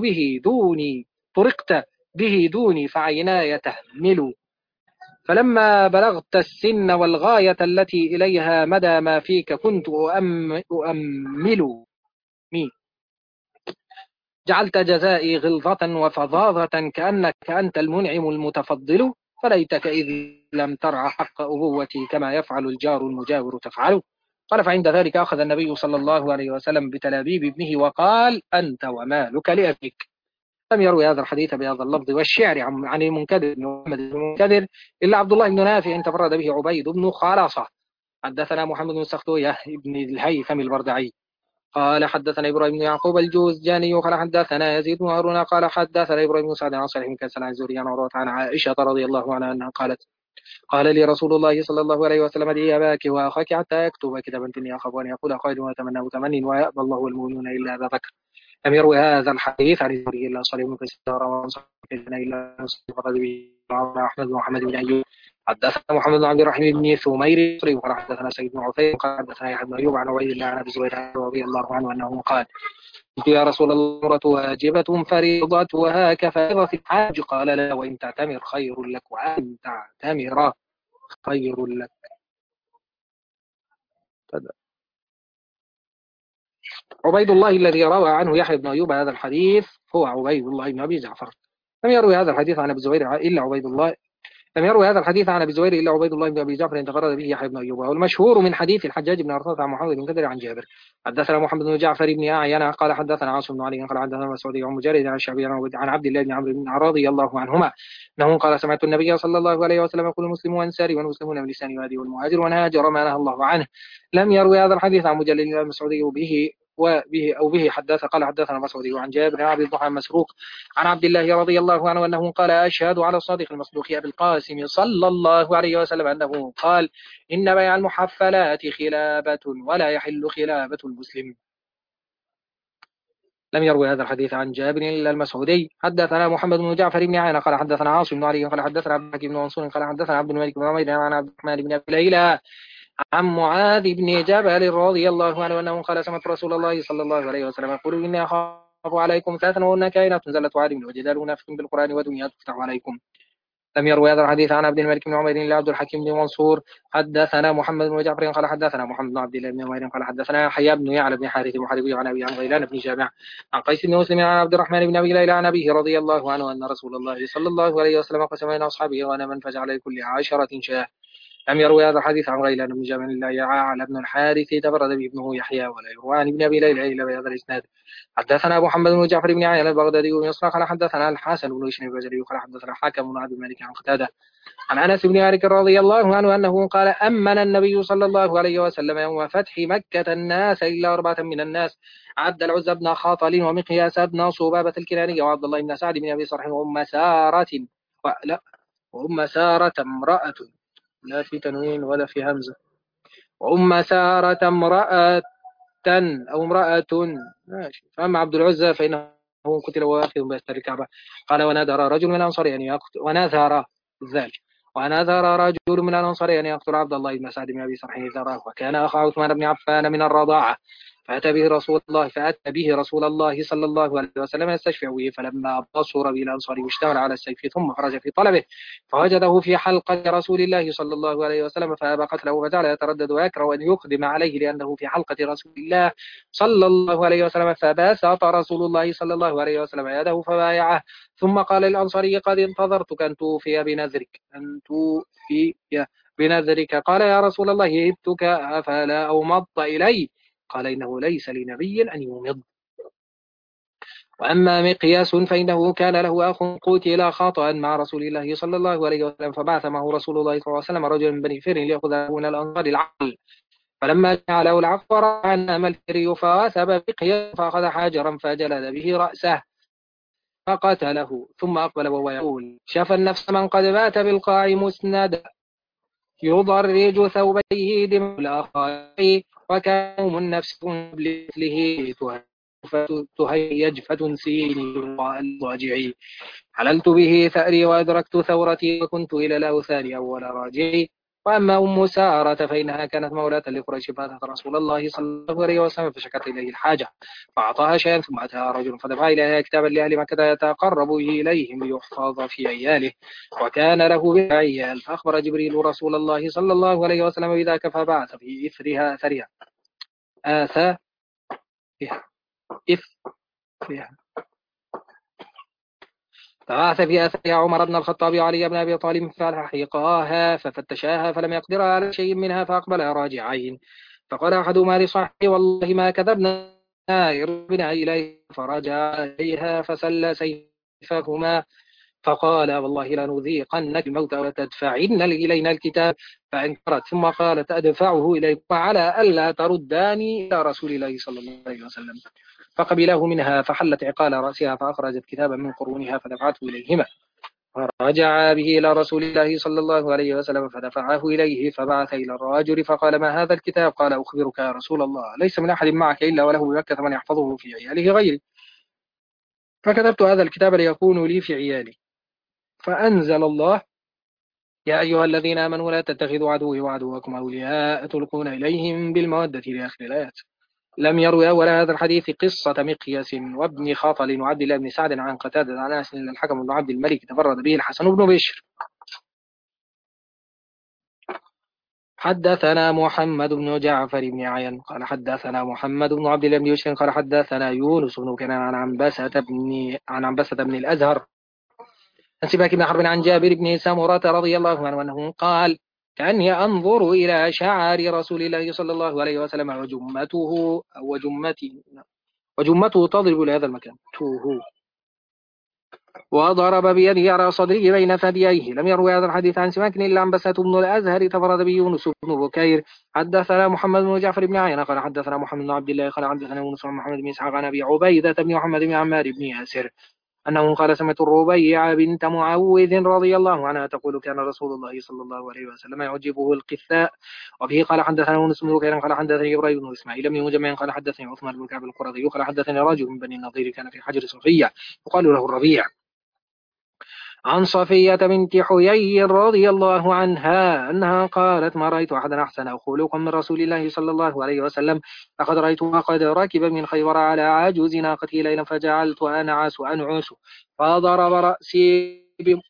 طرقت به دوني فعيناي تهمل. فلما بلغت السن والغاية التي إليها مدى ما فيك كنت أؤمل مي جعلت جزائي غلظة وفظاظة كأنك أنت المنعم المتفضل. فليتك إذ لم ترع حق أبوتي كما يفعل الجار المجاور تفعل. قال: فعند ذلك أخذ النبي صلى الله عليه وسلم بتلابيب ابنه وقال: أنت ومالك لأبيك. لم يروي هذا الحديث بهذا اللفظ والشعر عن المنكدر بن محمد بن المنكدر إلا عبد الله بن نافع تفرد به عبيد بن خالصة. حدثنا محمد بن سختوية بن الهيثم البردعي قال حدثنا إبراهيم بن يعقوب الجوزجاني قال حدثنا يزيد بن هارون قال حدثنا إبراهيم بن سعد عن صالح بن كيسان عن الزهري عن عروة عن عائشة رضي الله عنها أنها قالت: قال لي رسول الله صلى الله عليه وسلم: ادعي أباك وأخاك حتى يكتب كتابا إني أخاف أن يقول قائل ويتمنى متمن ويأبى الله والمؤمنون إلا أبا بكر. لم يروي هذا الحديث عن الزهري إلا صالح بن كيسان وعن صالح إلا مسلم فقد به أحمد بن محمد بن أيوب. حدثنا محمد بن عبد الرحيم بن ثمير قال حدثنا سيد بن عفير قال حدثنا يحيى بن أيوب عن عبيد الله عن أبي زبير رضي الله عنه أنه قال: قلت يا رسول الله: العمرة واجبة فريضتها كفريضة الحاج؟ قال: لا، وإن تعتمر خير لك، وأن تعتمر خير لك. عبيد الله الذي روى عنه يحيى بن أيوب هذا الحديث هو عبيد الله بن أبي جعفر. لم يروي هذا الحديث عن أبي زبير إلا عبيد الله لم يروي هذا الحديث عن ابي زهير الا عبيد الله بن ابي جعفر تفرد به يحيى بن ايوب. والمشهور من حديث الحجاج بن ارطاط عن محمد بن كثير عن جابر. حدثنا محمد بن جعفر بن اعين قال حدثنا عاصم بن علي قال حدثنا مسعود عن مجرد عن الشعبي عن عبد الله بن عمرو بن رضي الله عنهما انه قال: سمعت النبي صلى الله عليه وسلم يقول: المسلم وانساري والمسلمون بلسان وادي والمهاجر والهاجر ما نهى الله عنه. لم يروي هذا الحديث عن مجلد المسعودي به حدث قال حدثنا مسعودي عن جابر بن عبد الضحى مسروق عن عبد الله رضي الله عنه أنه قال: أشهد على الصادق المصدوق أبي القاسم صلى الله عليه وسلم أنه قال: إن بيع المحفلات خلابة ولا يحل خلابة المسلم. لم يروي هذا الحديث عن جابر إلا المسعودي. حدثنا محمد بن جعفر بن عيينة قال حدثنا عاصم بن علي قال حدثنا عبد الحكيم بن منصور قال حدثنا عبد الملك بن عمير عن عبد الرحمن بن أبي ليلى عن معاذ بن جبل رضي الله عنه أنه قال: سمعت رسول الله صلى الله عليه وسلم يقول: إني أخاف عليكم ثلاثا وهن كائنات زلة عالم وجدال منافق بالقرآن ودنيا تفتح عليكم. لم يروي هذا الحديث عن عبد الملك بن عمير إلا عبد الحكيم بن منصور. حدثنا محمد بن جعفر قال حدثنا محمد بن عبد الله بن عمير قال حدثنا يحيى بن يعلى بن حارث المحاربي عن أبي عن غيلان بن جامع عن قيس بن مسلم عن عبد الرحمن بن أبي ليلى عن أبيه رضي الله عنه أن رسول الله صلى الله عليه وسلم قسم بين أصحابه غنما فجعل لكل 10 شاة. لم يروي هذا الحديث عن غيلان بن جامع إلا يعلى بن الحارث تفرد به ابنه يحيى ولا يروى عن ابن أبي ليلى إلا بهذا الإسناد. حدثنا محمد بن جعفر بن عيان البغدادي ومصر قال حدثنا الحسن بن بشر البجلي قال حدثنا حاكم بن عبد الملك عن قتادة عن أنس بن مالك رضي الله عنه أنه قال: أمن النبي صلى الله عليه وسلم يوم فتح مكة الناس إلا 4 من الناس: عبد العزى بن خاطل ومقياس بن صبابة الكناني وعبد الله بن سعد بن أبي صرح وأم سارة امرأة لا في تنوين ولا في همزة وأم سارة امرأة أو امرأة ماشي. فأما عبد العزى فإنه قتل واخذ بأستر الكعبة. قال: ونذر رجل من الأنصار أن يقتل رجل من الأنصار أن يقتل عبد الله بن سعد بن أبي صرح ذراه وكان أخا عثمان بن عفان من الرضاعة. فأتى به رسول الله صلى الله عليه وسلم يستشفع به. فلما بصر به الأنصاري اشتمل على السيف ثم خرج في طلبه فوجده في حلقة رسول الله صلى الله عليه وسلم فأبى قتله فجعل يتردد ويكره أن يقدم عليه لأنه في حلقة رسول الله صلى الله عليه وسلم. فباسط رسول الله صلى الله عليه وسلم يده فبايعه ثم قال للأنصاري: قد انتظرتك أن توفي بنذرك. قال: يا رسول الله هبتك أفلا أومضت إلي؟ قال: إنه ليس لنبي أن يومض. وأما مقياس فإنه كان له أخ قتل خطأ مع رسول الله صلى الله عليه وسلم، فبعث معه رسول الله صلى الله عليه وسلم رجلا من بني فر ليأخذه من الأنصار العقل، فلما جاء له العفو رأى أن أما الفري فوثب مقياس فأخذ حجرا فجلد به رأسه فقتله، ثم أقبل وهو يقول: شفى النفس من قد بات بالقاع مسندا يضرج ثوبيه دم الآخر، وكان النفس بمثله تهيج فتنسيني الضاجعي، حللت به ثأري وأدركت ثورتي وكنت إلى الأوثان أول راجعي. وأما أم سارة فإنها كانت مولاة لقريش، فأتت رسول الله صلى الله عليه وسلم فشكت إليه الحاجة فأعطاها شيئا، ثم أتاها رجل فدفع إليها كتابا لأهل مكة يتقرب إليهم ليحفظ في عياله، وكان له بعيال، فأخبر جبريل رسول الله صلى الله عليه وسلم بذاك فبعث في إثرها أثرها آثى بها إثرها فبعث في أثرها عمر بن الخطاب وعلي بن أبي طالب فلحقاها ففتشاها فلم يقدر على شيء منها فأقبلا راجعين، فقال أحدهما لصاحبه: والله ما كذبنا اربنا إليه، فرجع إليها فسل سيفهما فقال: والله لنذيقنك الموت وتدفعن إلينا الكتاب، فأنكرت، ثم قالت: أدفعه إليكم على ألا ترداني إلى رسول الله صلى الله عليه وسلم، فقبله منها، فحلت عقال رأسها فأخرجت كتابا من قرونها فدفعته إليهما، فرجع به إلى رسول الله صلى الله عليه وسلم فدفعه إليه، فبعث إلى الرجل فقال: ما هذا الكتاب؟ قال: أخبرك يا رسول الله، ليس من أحد معك إلا وله بمكة من يحفظه في عياله غيري، فكتبت هذا الكتاب ليكون لي في عيالي، فأنزل الله: يا أيها الذين آمنوا لا تتخذوا عدوي وعدوكم أولياء تلقون إليهم بالمودة إلى آخر الآيات. لم يروي أول هذا الحديث قصة مقياس وابن خاطل وعبد الله بن سعد عن قتادة عن أنس الحكم بن عبد الملك تفرد به الحسن بن بشر. حدثنا محمد بن جعفر بن عين قال حدثنا محمد بن عبد الله بن بشر قال حدثنا يونس بن كنان عن عنبسة بن الأزهر عن سباك بن حرب عن جابر بن سمرة رضي الله عنه أنه قال: كأني أنظر إلى شعر رسول الله صلى الله عليه وسلم وجمته تضرب لهذا المكان وضرب بيده على صدره بين ثدييه. لم يروي هذا الحديث عن سماك إلا عنبسة بن الأزهر تفرد به يونس بن بكير. حدثنا محمد بن جعفر بن عين قال حدثنا محمد بن عبد الله قال حدثنا يونس بن محمد بن إسحاق عن أبي عبيدة بن محمد بن عمار بن ياسر أنه قال: سمعت الربيع بنت معوذ رضي الله عنها تقول: كان رسول الله صلى الله عليه وسلم يعجبه القثاء. وفيه قال حدثنا يونس بن بكير قال حدثني إبراهيم بن إسماعيل بن مجمع قال حدثني عثمان بن كعب القرظي قال حدثني رجل من بني النضير كان في حجر صفية يقال له الربيع، عن صفية بنت حيي رضي الله عنها أنها قالت: ما رأيت أحدا أحسن خلقا من رسول الله صلى الله عليه وسلم، لقد رأيته قد ركب من خيبر على عجوز ناقته ليلا فجعلت أنعس فضرب رأسي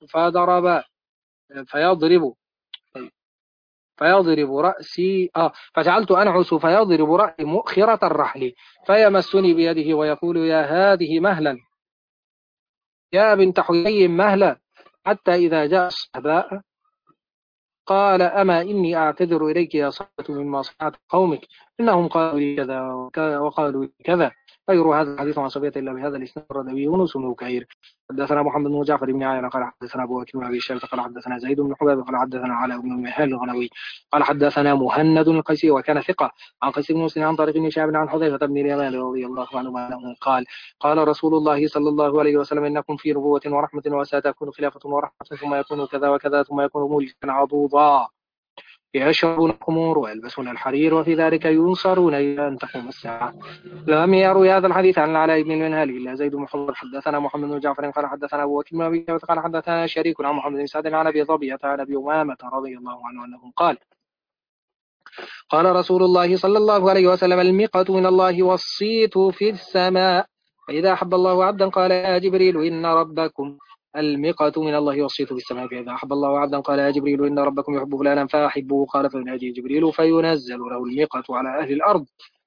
فيضرب رأسي فجعلت أنعس فيضرب رأسي مؤخرة الرحل فيمسني بيده ويقول: يا هذه مهلا، يا بنت حيي مهلا، حتى إذا جاء الصهباء قال: أما إني أعتذر إليك يا صفة مما صنعت قومك، إنهم قالوا لي كذا وقالوا لي كذا. غير هذا الحديث عن صفية إلا بهذا الإسناد رد به يونس بن بكير. حدثنا محمد بن جعفر بن عيان قال حدثنا أبو بكر بن أبي شيبة قال حدثنا زيد بن حباب قال حدثنا علاء بن المهال الغنوي قال حدثنا مهند القيسي وكان ثقة عن قيس بن مسلم عن طريق بن شهاب عن حذيفة بن اليمان رضي الله عنه أنه قال: قال رسول الله صلى الله عليه وسلم: إنكم في نبوة ورحمة وستكون خلافة ورحمة ثم يكون كذا وكذا ثم يكون ملكا عضوضا يشربون الخمور ويلبسون الحرير وفي ذلك ينصرون إلى أن تقوم الساعة. لم يروي هذا الحديث عن العلاء بن المنهال إلا زيد بن حضر. حدثنا محمد بن جعفر قال حدثنا أبو بكر بن أبي شيبة قال حدثنا شريك عن محمد بن سعد عن أبي ظبية عن أبي أمامة رضي الله عنه أنه قال: قال رسول الله صلى الله عليه وسلم: المقة من الله والصيت في السماء، فإذا أحب الله عبدا قال: يا جبريل إن ربكم. المقة من الله والصيت في السماء، فإذا أحب الله عبدا قال: يا جبريل إن ربكم يحب فلانا فأحبه، قال: فينادي جبريل فينزل له المقة على أهل الأرض.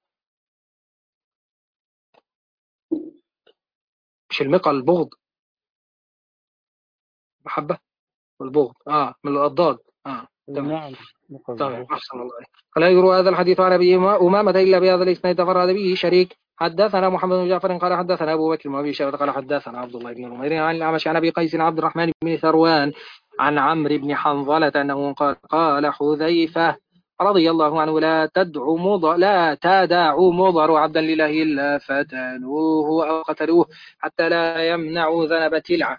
مش المقة البغض، محبة والبغض من الأضداد. نعم. طيب أحسن الله. فلا يروى هذا الحديث عن أبي أمامة إلا بهذا الإسناد تفرد به شريك حدثنا محمد بن جعفر قال حدثنا أبو بكر وأبي شيبة قال حدثنا عبد الله بن نمير عن الأعمش عن أبي قيس عبد الرحمن بن ثروان عن عمرو بن حنظلة أنه قال قال حذيفة رضي الله عنه لا تدعوا مضر عبدا لله إلا فتنوه أو قتلوه حتى لا يمنعوا ذنب تلعة.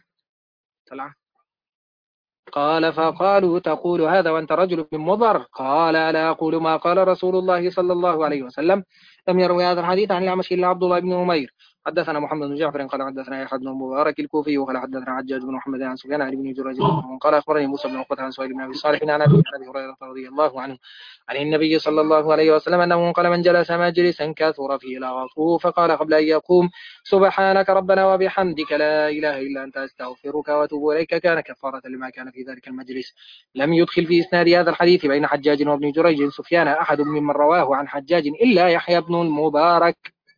قال فقالوا تقول هذا وأنت رجل من مضر؟ قال لا أقول ما قال رسول الله صلى الله عليه وسلم. لم يروي هذا الحديث عن الأعمش إلا عبد الله بن نمير. حدثنا محمد بن جعفر قال حدثنا يحيى بن المبارك الكوفي وقال حدثنا حجاج بن محمد عن سفيان عن ابن جريج قال أخبرني موسى بن عقبة عن سهيل بن أبي صالح عن أبي هريرة رضي الله عنه عن النبي صلى الله عليه وسلم أنه قال من جلس مجلسا كثر فيه لغطه فقال قبل أن يقوم سبحانك ربنا وبحمدك لا إله إلا أنت أستغفرك وأتوب إليك كان كفارة لما كان في ذلك المجلس. لم يدخل في إسناد هذا الحديث بين حجاج وابن جريج سفيان أحد ممن رواه عن حجاج إلا يحيى بن المبارك.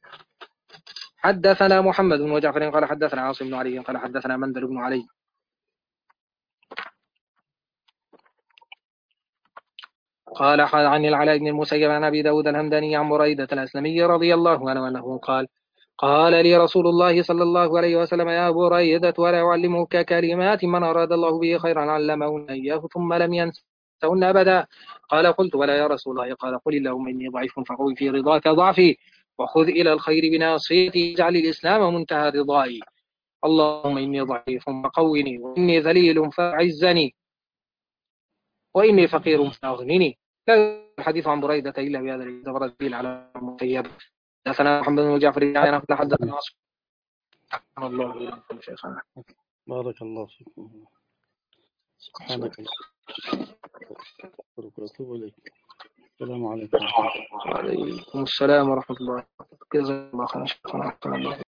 حدثنا محمد بن جعفر قال حدثنا عاصم بن علي قال حدثنا منذر بن علي قال عن العلاء بن المسيب عن أبي داود الهمداني عن بريدة الأسلمي رضي الله عنه أنه قال لي رسول الله صلى الله عليه وسلم يا بريدة ولا أعلمك كلمات من أراد الله به خيرا علمه إياه ثم لم ينسهن أبدا. قال قلت ولا يا رسول الله؟ قال قل اللهم إني ضعيف فقوي في رضاك ضعفي وخذ إلى الخير بناصيتي اجعل الإسلام منتهى رضائي. اللهم إني ضعيف فقوني وإني ذليل فأعزني وإني فقير فأغنني. لا الحديث عن بريدة إلا بهذا الدليل على المطيب. حدثنا محمد بن جعفر يعني حدثنا عاصم. الله إليكم شيخنا. بارك الله فيكم. سبحانك اللهم وأتوب إليك. السلام عليكم. وعليكم السلام ورحمة الله. جزاك الله خيرا.